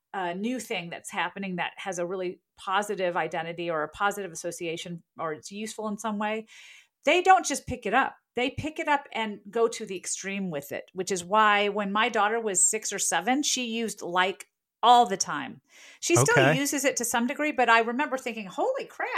new thing that's happening that has a really positive identity or a positive association, or it's useful in some way, they don't just pick it up. They pick it up and go to the extreme with it, which is why when my daughter was 6 or 7, she used like all the time. She still uses it to some degree, but I remember thinking, holy crap.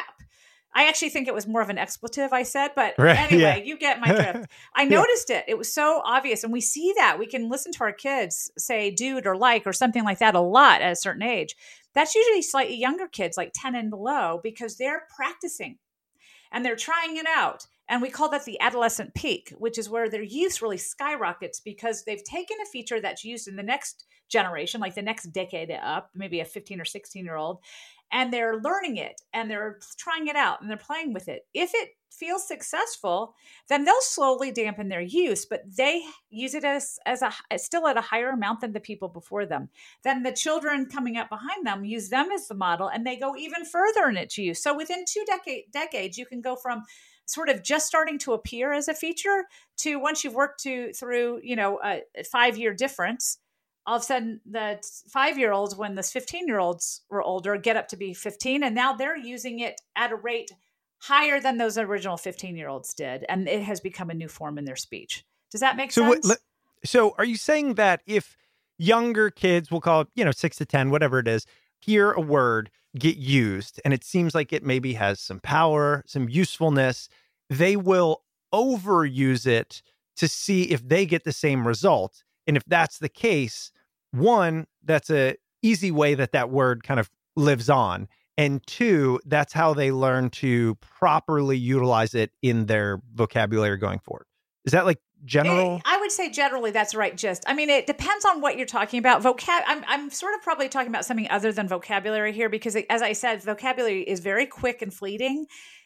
I actually think it was more of an expletive I said, but anyway, you get my drift. I noticed it. It was so obvious. And we see that. We can listen to our kids say dude or like or something like that a lot at a certain age. That's usually slightly younger kids, like 10 and below, because they're practicing and they're trying it out. And we call that the adolescent peak, which is where their use really skyrockets because they've taken a feature that's used in the next generation, like the next decade up, maybe a 15 or 16-year-old, and they're learning it and they're trying it out and they're playing with it. If it feels successful, then they'll slowly dampen their use, but they use it as still at a higher amount than the people before them. Then the children coming up behind them use them as the model, and they go even further in its use. So within 2 decades, you can go from sort of just starting to appear as a feature to, once you've worked through a 5-year difference, all of a sudden the 5-year-olds, when the 15-year-olds were older, get up to be 15, and now they're using it at a rate higher than those original 15-year-olds did, and it has become a new form in their speech. Does that make sense? So are you saying that if younger kids, we'll call it 6 to 10, whatever it is, hear a word get used and it seems like it maybe has some power, some usefulness, they will overuse it to see if they get the same result? And if that's the case, one, that's a easy way that word kind of lives on. And two, that's how they learn to properly utilize it in their vocabulary going forward. Is that like general? I would say generally that's right. It depends on what you're talking about. I'm sort of probably talking about something other than vocabulary here, because as I said, vocabulary is very quick and fleeting.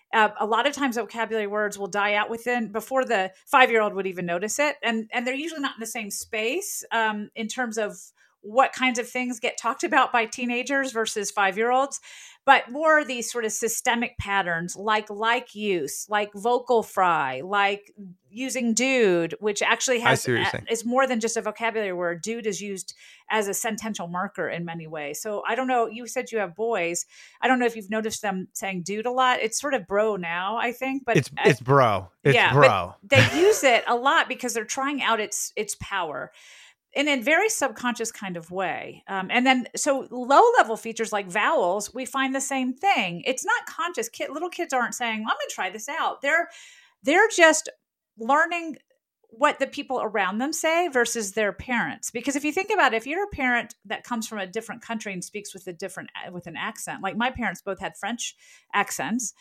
A lot of times vocabulary words will die out before the 5-year-old would even notice it. And they're usually not in the same space in terms of what kinds of things get talked about by teenagers versus 5-year-olds, but more these sort of systemic patterns like use, like vocal fry, like using dude, which actually is more than just a vocabulary word. Dude is used as a sentential marker in many ways. So I don't know, you said you have boys. I don't know if you've noticed them saying dude a lot. It's sort of bro now, I think, but it's bro. It's bro. But they use it a lot because they're trying out its power. in a very subconscious kind of way. And then, so low-level features like vowels, we find the same thing. It's not conscious. Little kids aren't saying, well, I'm going to try this out. They're just learning what the people around them say versus their parents. Because if you think about it, if you're a parent that comes from a different country and speaks with an accent, like my parents both had French accents,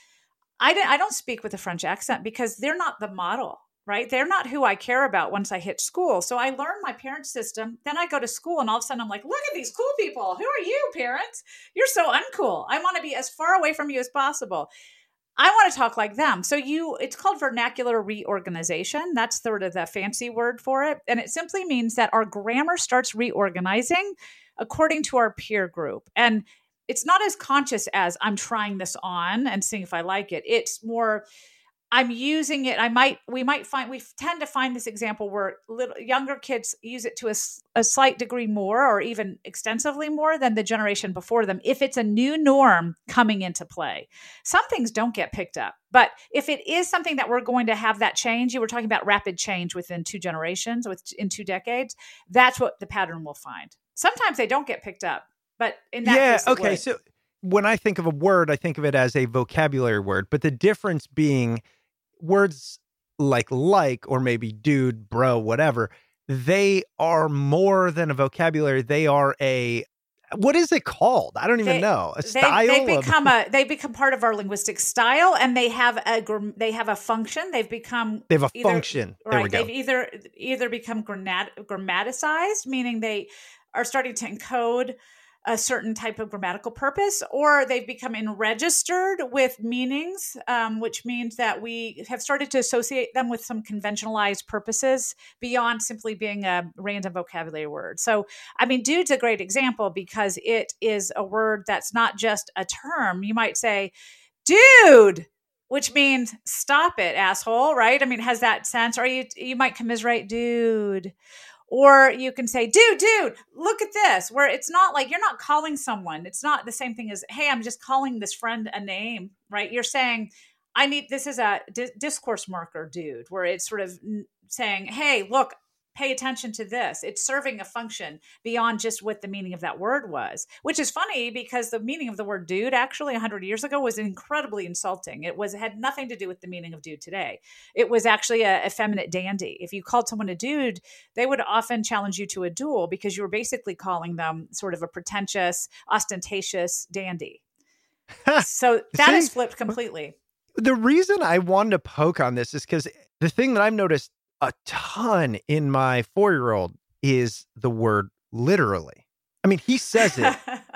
I don't speak with a French accent because they're not the model. Right? They're not who I care about once I hit school. So I learn my parent system. Then I go to school and all of a sudden I'm like, look at these cool people. Who are you, parents? You're so uncool. I want to be as far away from you as possible. I want to talk like them. So it's called vernacular reorganization. That's sort of the fancy word for it. And it simply means that our grammar starts reorganizing according to our peer group. And it's not as conscious as I'm trying this on and seeing if I like it. It's more, I'm using it. We tend to find this example where younger kids use it to a slight degree more or even extensively more than the generation before them. If it's a new norm coming into play, some things don't get picked up. But if it is something that we're going to have that change, you were talking about rapid change within 2 generations, in 2 decades, that's what the pattern will find. Sometimes they don't get picked up, but in that case, okay. So when I think of a word, I think of it as a vocabulary word, but the difference being words like or maybe dude, bro, whatever, they are more than a vocabulary. They are what is it called? I don't even know. A style. They become part of our linguistic style, and they have a function. They have a function. There we go. They've either become grammaticized, meaning they are starting to encode a certain type of grammatical purpose, or they've become enregistered with meanings, which means that we have started to associate them with some conventionalized purposes beyond simply being a random vocabulary word. So, I mean, dude's a great example because it is a word that's not just a term. You might say, dude, which means stop it, asshole, right? I mean, it has that sense. Or you might commiserate, dude. Or you can say, dude, look at this, where it's not like you're not calling someone. It's not the same thing as, hey, I'm just calling this friend a name, right? You're saying, this is a discourse marker, dude, where it's sort of saying, hey, look, pay attention to this. It's serving a function beyond just what the meaning of that word was, which is funny because the meaning of the word dude actually 100 years ago was incredibly insulting. It had nothing to do with the meaning of dude today. It was actually a effeminate dandy. If you called someone a dude, they would often challenge you to a duel because you were basically calling them sort of a pretentious, ostentatious dandy. So that has flipped completely. The reason I wanted to poke on this is because the thing that I've noticed a ton in my 4-year-old is the word literally. I mean, he says it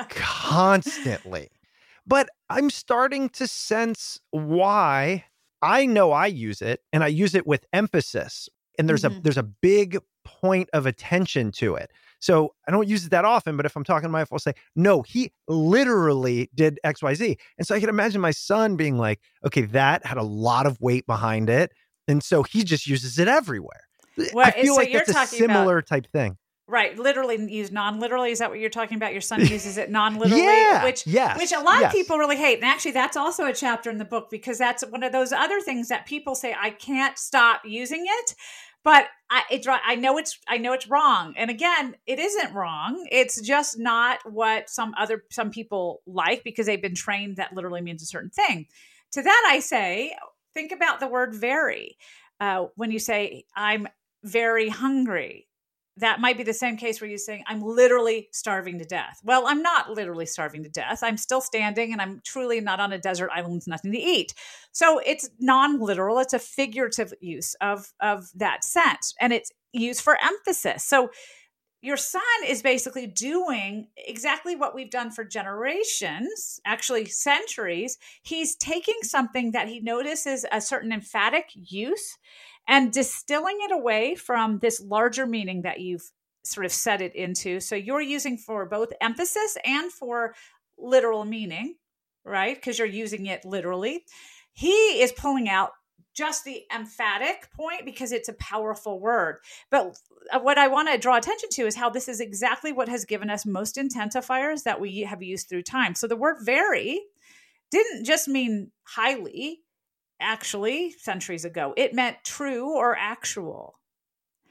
constantly, but I'm starting to sense why. I know I use it, and I use it with emphasis, and there's a big point of attention to it. So I don't use it that often, but if I'm talking to my wife, I'll say, no, he literally did X, Y, Z. And so I can imagine my son being like, okay, that had a lot of weight behind it. And so he just uses it everywhere. Well, I feel like that's a similar type thing. Right. Literally used non-literally. Is that what you're talking about? Your son uses it non-literally, which a lot of people really hate. And actually, that's also a chapter in the book because that's one of those other things that people say, I can't stop using it. But I know it's wrong. And again, it isn't wrong. It's just not what some people like because they've been trained that literally means a certain thing. To that, I say, think about the word very. When you say, I'm very hungry, that might be the same case where you're saying, I'm literally starving to death. Well, I'm not literally starving to death. I'm still standing and I'm truly not on a desert island with nothing to eat. So it's non-literal. It's a figurative use of that sense. And it's used for emphasis. So your son is basically doing exactly what we've done for generations, actually centuries. He's taking something that he notices a certain emphatic use and distilling it away from this larger meaning that you've sort of set it into. So you're using for both emphasis and for literal meaning, right? Because you're using it literally. He is pulling out just the emphatic point because it's a powerful word. But what I want to draw attention to is how this is exactly what has given us most intensifiers that we have used through time. So the word very didn't just mean highly, actually, centuries ago. It meant true or actual.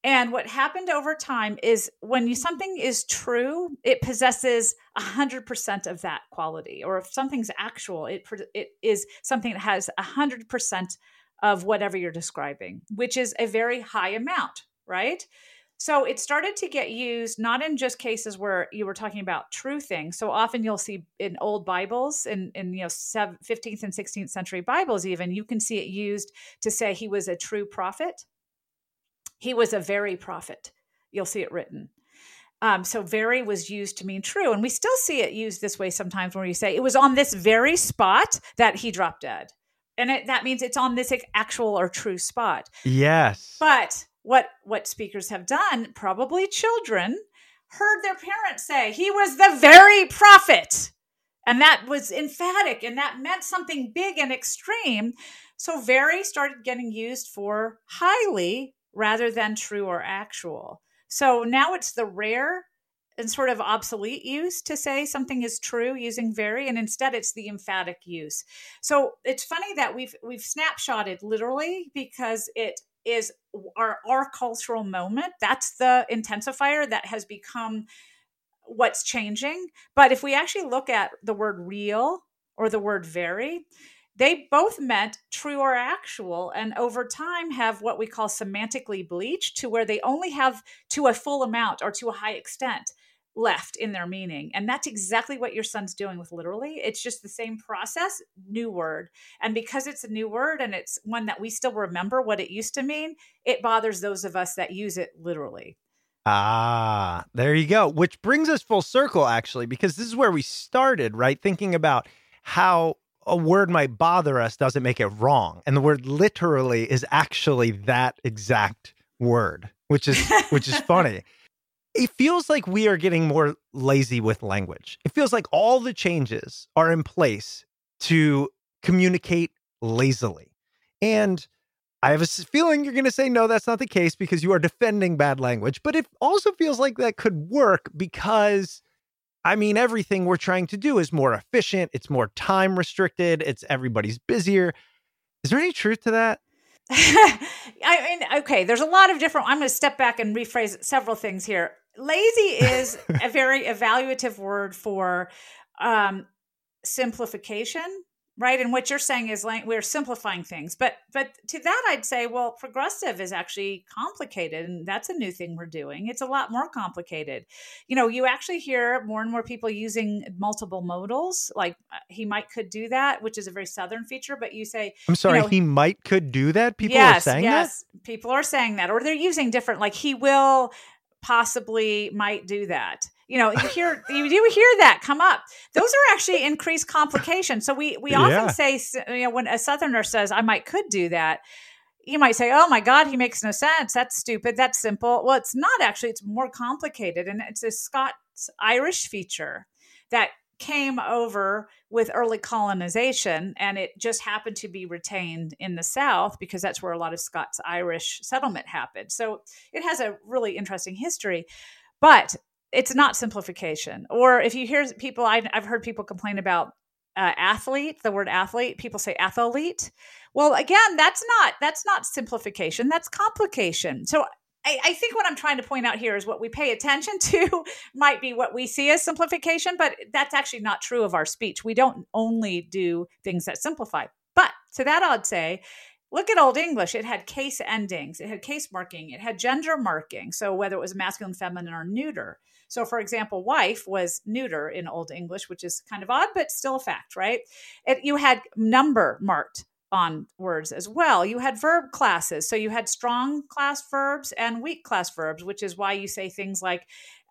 And what happened over time is when something is true, it possesses 100% of that quality. Or if something's actual, it is something that has 100% of whatever you're describing, which is a very high amount, right? So it started to get used not in just cases where you were talking about true things. So often you'll see in old Bibles, in 15th and 16th century Bibles even, you can see it used to say he was a true prophet. He was a very prophet. You'll see it written. So very was used to mean true. And we still see it used this way sometimes when you say it was on this very spot that he dropped dead. And that means it's on this actual or true spot. Yes. But what speakers have done, probably children, heard their parents say, he was the very prophet. And that was emphatic, and that meant something big and extreme. So very started getting used for highly rather than true or actual. So now it's the rare and sort of obsolete use to say something is true using very, and instead it's the emphatic use. So it's funny that we've snapshotted literally because it is our cultural moment. That's the intensifier that has become what's changing. But if we actually look at the word real or the word very, they both meant true or actual, and over time have what we call semantically bleached to where they only have to a full amount or to a high extent left in their meaning. And that's exactly what your son's doing with literally. It's just the same process, new word. And because it's a new word and it's one that we still remember what it used to mean, it bothers those of us that use it literally. Ah, there you go. Which brings us full circle, actually, because this is where we started, right? Thinking about how a word might bother us doesn't make it wrong. And the word literally is actually that exact word, which is funny. It feels like we are getting more lazy with language. It feels like all the changes are in place to communicate lazily. And I have a feeling you're going to say, no, that's not the case because you are defending bad language. But it also feels like that could work because, I mean, everything we're trying to do is more efficient. It's more time restricted. Everybody's busier. Is there any truth to that? I mean, okay, there's a lot of different, I'm going to step back and rephrase several things here. Lazy is a very evaluative word for simplification, right? And what you're saying is like we're simplifying things. But to that, I'd say, well, progressive is actually complicated. And that's a new thing we're doing. It's a lot more complicated. You know, you actually hear more and more people using multiple modals. Like he could do that, which is a very Southern feature. But you say, I'm sorry, he could do that? People are saying that? Yes, people are saying that. Or they're using different, like he will might do that. You know, you do hear that come up. Those are actually increased complications. So we often say, you know, when a Southerner says, could do that, you might say, oh my God, he makes no sense. That's stupid. That's simple. Well, it's not actually, it's more complicated. And it's a Scots-Irish feature that came over with early colonization, and it just happened to be retained in the South because that's where a lot of Scots-Irish settlement happened. So it has a really interesting history, but it's not simplification. Or if you hear people, I've heard people complain about athlete, the word athlete, people say athlete. Well, again, that's not simplification, that's complication. So I think what I'm trying to point out here is what we pay attention to might be what we see as simplification, but that's actually not true of our speech. We don't only do things that simplify. But to that, I'd say, look at Old English. It had case endings. It had case marking. It had gender marking. So whether it was masculine, feminine, or neuter. So for example, wife was neuter in Old English, which is kind of odd, but still a fact, right? You had number marked on words as well. You had verb classes. So you had strong class verbs and weak class verbs, which is why you say things like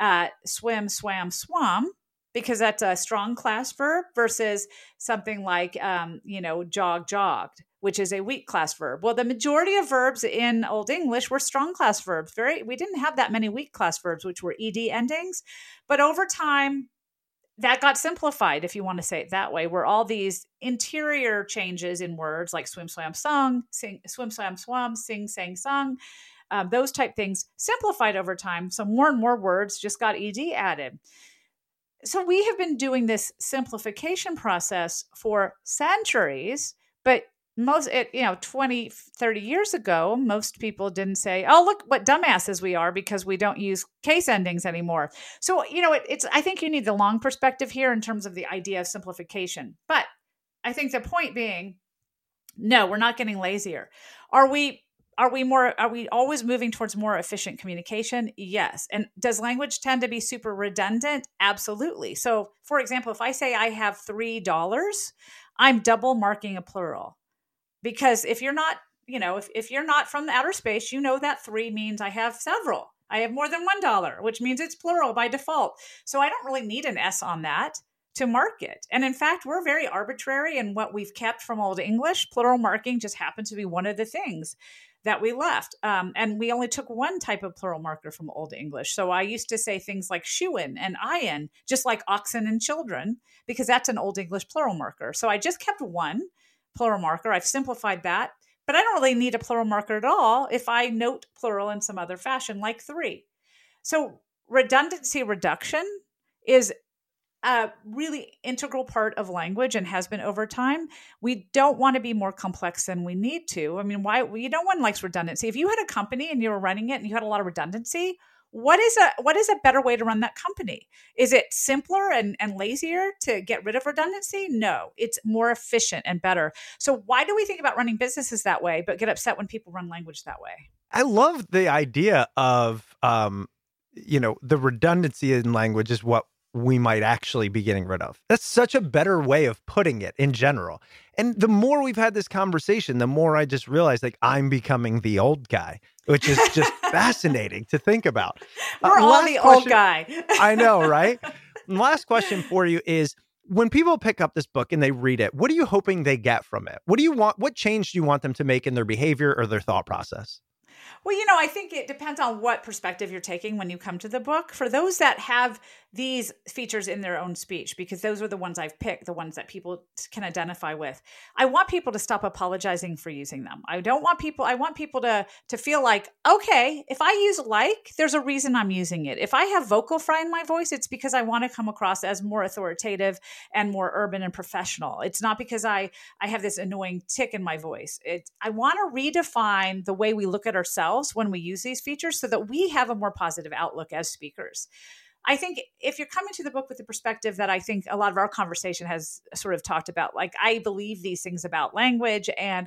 swim, swam, swum, because that's a strong class verb versus something like, jog, jogged, which is a weak class verb. Well, the majority of verbs in Old English were strong class verbs. We didn't have that many weak class verbs, which were ed endings. But over time, that got simplified, if you want to say it that way, where all these interior changes in words like swim, swam, sung, sing, swim, swam, swum, sing, sang, sung, those type things simplified over time. So more and more words just got ed added. So we have been doing this simplification process for centuries, but most, 20, 30 years ago, most people didn't say, oh, look what dumbasses we are because we don't use case endings anymore. So, I think you need the long perspective here in terms of the idea of simplification. But I think the point being, no, we're not getting lazier. Are we always moving towards more efficient communication? Yes. And does language tend to be super redundant? Absolutely. So for example, if I say I have $3, I'm double marking a plural, because if you're not, if you're not from the outer space, that 3 means I have several. I have more than $1, which means it's plural by default. So I don't really need an S on that to mark it. And in fact, we're very arbitrary in what we've kept from Old English. Plural marking just happens to be one of the things that we left. And we only took one type of plural marker from Old English. So I used to say things like shoein and iron, just like oxen and children, because that's an Old English plural marker. So I just kept one plural marker. I've simplified that, but I don't really need a plural marker at all if I note plural in some other fashion, like 3. So redundancy reduction is a really integral part of language and has been over time. We don't want to be more complex than we need to. I mean, no one likes redundancy. If you had a company and you were running it and you had a lot of redundancy, what is a better way to run that company? Is it simpler and lazier to get rid of redundancy? No, it's more efficient and better. So why do we think about running businesses that way, but get upset when people run language that way? I love the idea of, the redundancy in language is what we might actually be getting rid of. That's such a better way of putting it in general. And the more we've had this conversation, the more I just realize I'm becoming the old guy, which is just fascinating to think about. We're all the old guy. I know, right? Last question for you is, when people pick up this book and they read it, what are you hoping they get from it? What change do you want them to make in their behavior or their thought process? Well, I think it depends on what perspective you're taking when you come to the book. For those that have these features in their own speech, because those are the ones I've picked, the ones that people can identify with, I want people to stop apologizing for using them. I want people to feel like, okay, if I use like, there's a reason I'm using it. If I have vocal fry in my voice, it's because I want to come across as more authoritative and more urban and professional. It's not because I have this annoying tick in my voice. I want to redefine the way we look at ourselves when we use these features so that we have a more positive outlook as speakers. I think if you're coming to the book with the perspective that I think a lot of our conversation has sort of talked about, like, I believe these things about language and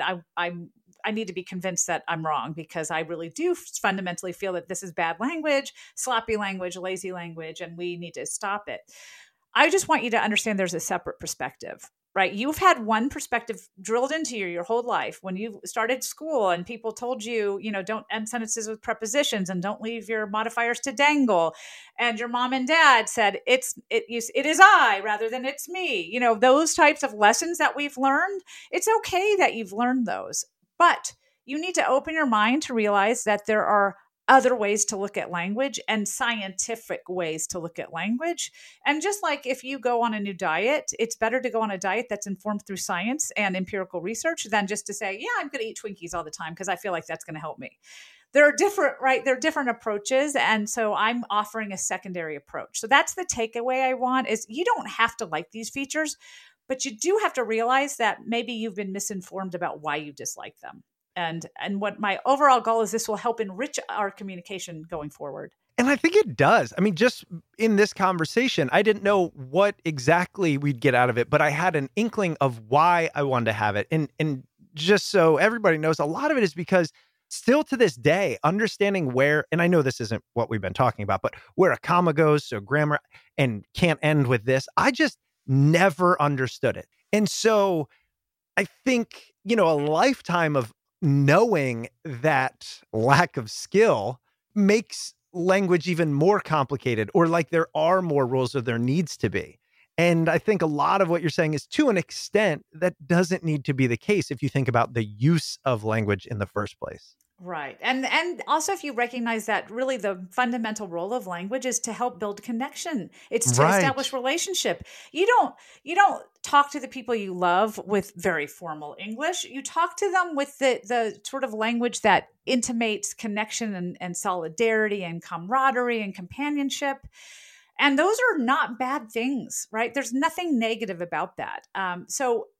I need to be convinced that I'm wrong, because I really do fundamentally feel that this is bad language, sloppy language, lazy language, and we need to stop it. I just want you to understand there's a separate perspective. Right? You've had one perspective drilled into you your whole life when you started school and people told you, don't end sentences with prepositions and don't leave your modifiers to dangle. And your mom and dad said, it is I rather than it's me. Those types of lessons that we've learned, it's okay that you've learned those, but you need to open your mind to realize that there are other ways to look at language and scientific ways to look at language. And just like if you go on a new diet, it's better to go on a diet that's informed through science and empirical research than just to say, yeah, I'm going to eat Twinkies all the time because I feel like that's going to help me. They're different, right? They're different approaches. And so I'm offering a secondary approach. So that's the takeaway I want, is you don't have to like these features, but you do have to realize that maybe you've been misinformed about why you dislike them. And what my overall goal is, this will help enrich our communication going forward. And I think it does. I mean, just in this conversation, I didn't know what exactly we'd get out of it, but I had an inkling of why I wanted to have it. And just so everybody knows, a lot of it is because still to this day, understanding where, and I know this isn't what we've been talking about, but where a comma goes, so grammar, and can't end with this, I just never understood it. And so I think, a lifetime of knowing that lack of skill makes language even more complicated, or like there are more rules than there needs to be. And I think a lot of what you're saying is, to an extent, that doesn't need to be the case if you think about the use of language in the first place. Right. And also, if you recognize that really the fundamental role of language is to help build connection. It's to establish relationship. You don't talk to the people you love with very formal English. You talk to them with the sort of language that intimates connection and solidarity and camaraderie and companionship. And those are not bad things, right? There's nothing negative about that. So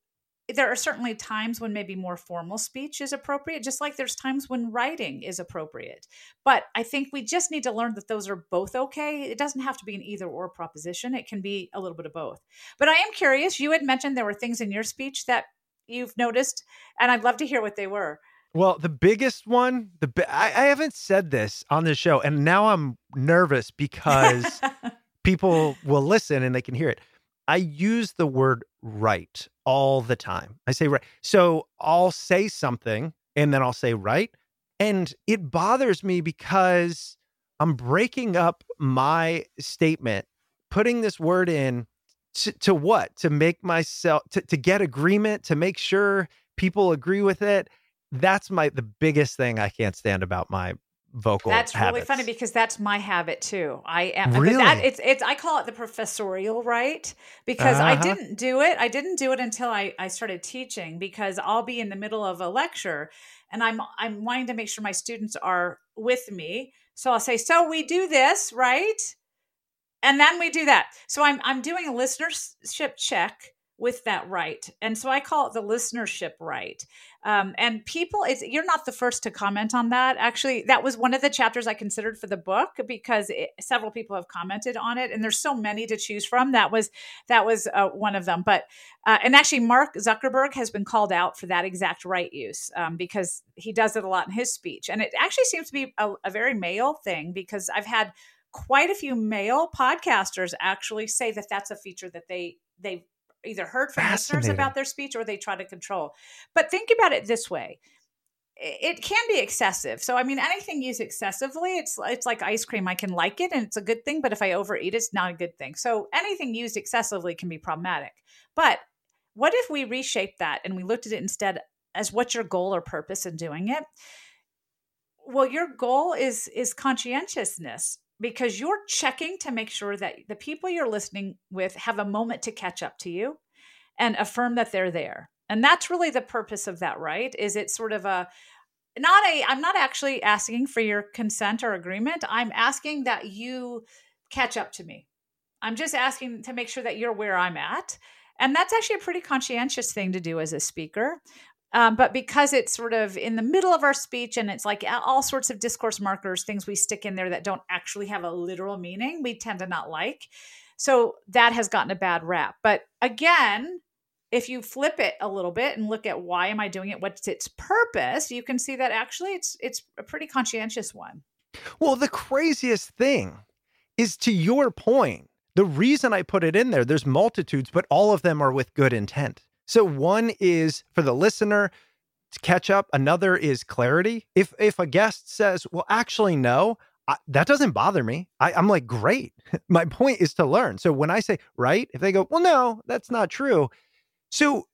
there are certainly times when maybe more formal speech is appropriate, just like there's times when writing is appropriate. But I think we just need to learn that those are both okay. It doesn't have to be an either or proposition. It can be a little bit of both. But I am curious, you had mentioned there were things in your speech that you've noticed, and I'd love to hear what they were. Well, the biggest one, I haven't said this on the show, and now I'm nervous because people will listen and they can hear it. I use the word right all the time. I say right. So I'll say something and then I'll say right. And it bothers me because I'm breaking up my statement, putting this word in to what? To make myself, to get agreement, to make sure people agree with it. That's the biggest thing I can't stand about my vocal That's habits. really funny because that's my habit too. I am really. I call it the professorial right because I didn't do it. I didn't do it until I started teaching, because I'll be in the middle of a lecture and I'm wanting to make sure my students are with me. So I'll say, so we do this, right? And then we do that. So I'm doing a listenership check with that right. And so I call it the listenership right. And people, you're not the first to comment on that. Actually, that was one of the chapters I considered for the book because several people have commented on it, and there's so many to choose from. That was one of them. But and actually, Mark Zuckerberg has been called out for that exact right use because he does it a lot in his speech, and it actually seems to be a very male thing because I've had quite a few male podcasters actually say that that's a feature that they either heard from listeners about their speech or they try to control. But think about it this way. It can be excessive. So, I mean, anything used excessively, it's like ice cream. I can like it and it's a good thing, but if I overeat, it's not a good thing. So anything used excessively can be problematic. But what if we reshape that and we looked at it instead as what's your goal or purpose in doing it? Well, your goal is conscientiousness, because you're checking to make sure that the people you're listening with have a moment to catch up to you and affirm that they're there. And that's really the purpose of that, right? Is it sort of I'm not actually asking for your consent or agreement. I'm asking that you catch up to me. I'm just asking to make sure that you're where I'm at. And that's actually a pretty conscientious thing to do as a speaker. But because it's sort of in the middle of our speech and it's like all sorts of discourse markers, things we stick in there that don't actually have a literal meaning, we tend to not like. So that has gotten a bad rap. But again, if you flip it a little bit and look at why am I doing it, what's its purpose, you can see that actually it's a pretty conscientious one. Well, the craziest thing is, to your point, the reason I put it in there's multitudes, but all of them are with good intent. So one is for the listener to catch up. Another is clarity. If a guest says, well, actually, no, that doesn't bother me. I'm like, great. My point is to learn. So when I say, right, if they go, well, no, that's not true. So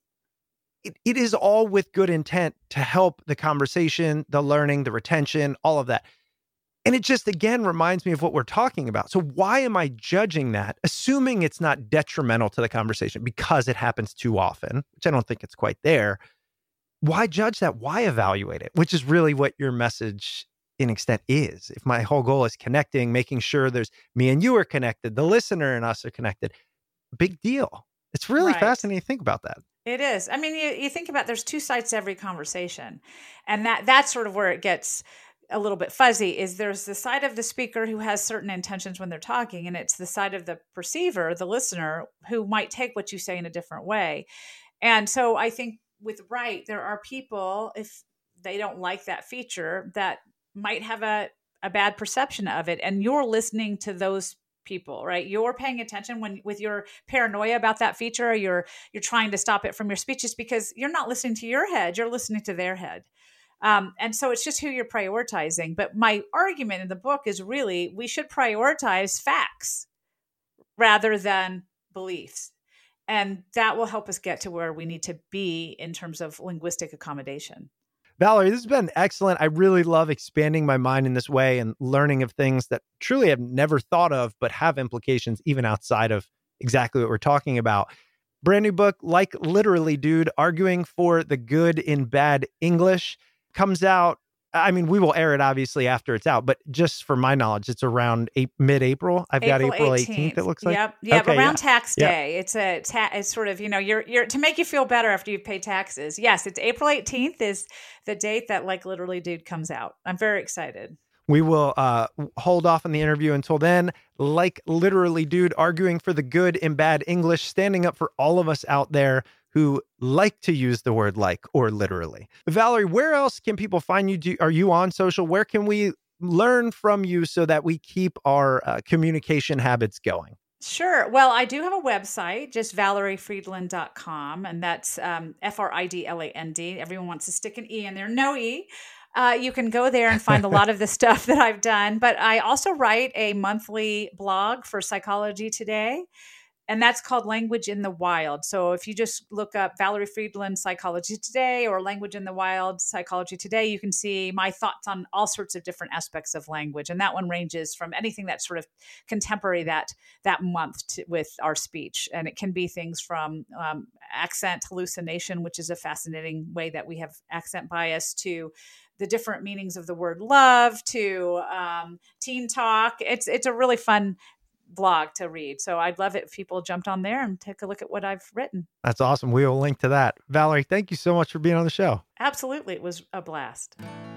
it is all with good intent to help the conversation, the learning, the retention, all of that. And it just, again, reminds me of what we're talking about. So why am I judging that, assuming it's not detrimental to the conversation because it happens too often, which I don't think it's quite there? Why judge that? Why evaluate it? Which is really what your message in extent is. If my whole goal is connecting, making sure there's me and you are connected, the listener and us are connected, big deal. It's really fascinating to think about that. It is. I mean, you think about there's two sides to every conversation. And that's sort of where it gets a little bit fuzzy, is there's the side of the speaker who has certain intentions when they're talking, and it's the side of the perceiver, the listener, who might take what you say in a different way. And so I think with right, there are people, if they don't like that feature, that might have a bad perception of it. And you're listening to those people, right? You're paying attention with your paranoia about that feature, or you're trying to stop it from your speeches because you're not listening to your head, you're listening to their head. And so it's just who you're prioritizing. But my argument in the book is really, we should prioritize facts rather than beliefs. And that will help us get to where we need to be in terms of linguistic accommodation. Valerie, this has been excellent. I really love expanding my mind in this way and learning of things that truly I've never thought of, but have implications even outside of exactly what we're talking about. Brand new book, Like Literally Dude, Arguing for the Good in Bad English, comes out I mean, we will air it obviously after it's out, but just for my knowledge, it's around mid-April. I've got April 18th. It looks like. Yep. Okay, around tax day. It's it's sort of, you're to make you feel better after you've paid taxes. Yes, it's April 18th is the date that Like Literally Dude comes out. I'm very excited. We will hold off on the interview until then. Like Literally Dude, arguing for the good in bad English, standing up for all of us out there who like to use the word like or literally. Valerie, where else can people find you? Are you on social? Where can we learn from you so that we keep our communication habits going? Sure. Well, I do have a website, just ValerieFriedland.com, and that's Fridland. Everyone wants to stick an E in there. No E. You can go there and find a lot of the stuff that I've done. But I also write a monthly blog for Psychology Today, and that's called Language in the Wild. So if you just look up Valerie Friedland Psychology Today or Language in the Wild Psychology Today, you can see my thoughts on all sorts of different aspects of language. And that one ranges from anything that's sort of contemporary that month with our speech. And it can be things from accent hallucination, which is a fascinating way that we have accent bias, to the different meanings of the word love, to teen talk. It's a really fun blog to read. So I'd love it if people jumped on there and take a look at what I've written. That's awesome. We will link to that. Valerie, thank you so much for being on the show. Absolutely. It was a blast.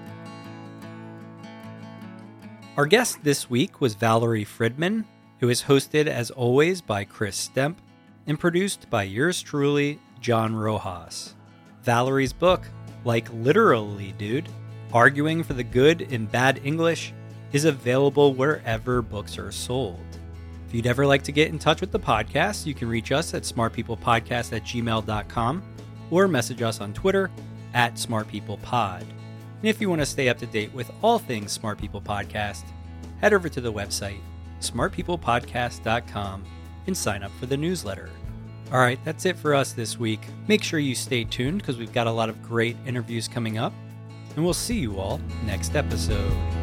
Our guest this week was Valerie Friedman, who is hosted as always by Chris Stemp and produced by yours truly, John Rojas. Valerie's book, Like Literally Dude, Arguing for the Good in Bad English, is available wherever books are sold. If you'd ever like to get in touch with the podcast, you can reach us at smartpeoplepodcast@gmail.com or message us on Twitter @smartpeoplepod. And if you want to stay up to date with all things Smart People Podcast, head over to the website smartpeoplepodcast.com and sign up for the newsletter. All right, that's it for us this week. Make sure you stay tuned because we've got a lot of great interviews coming up, and we'll see you all next episode.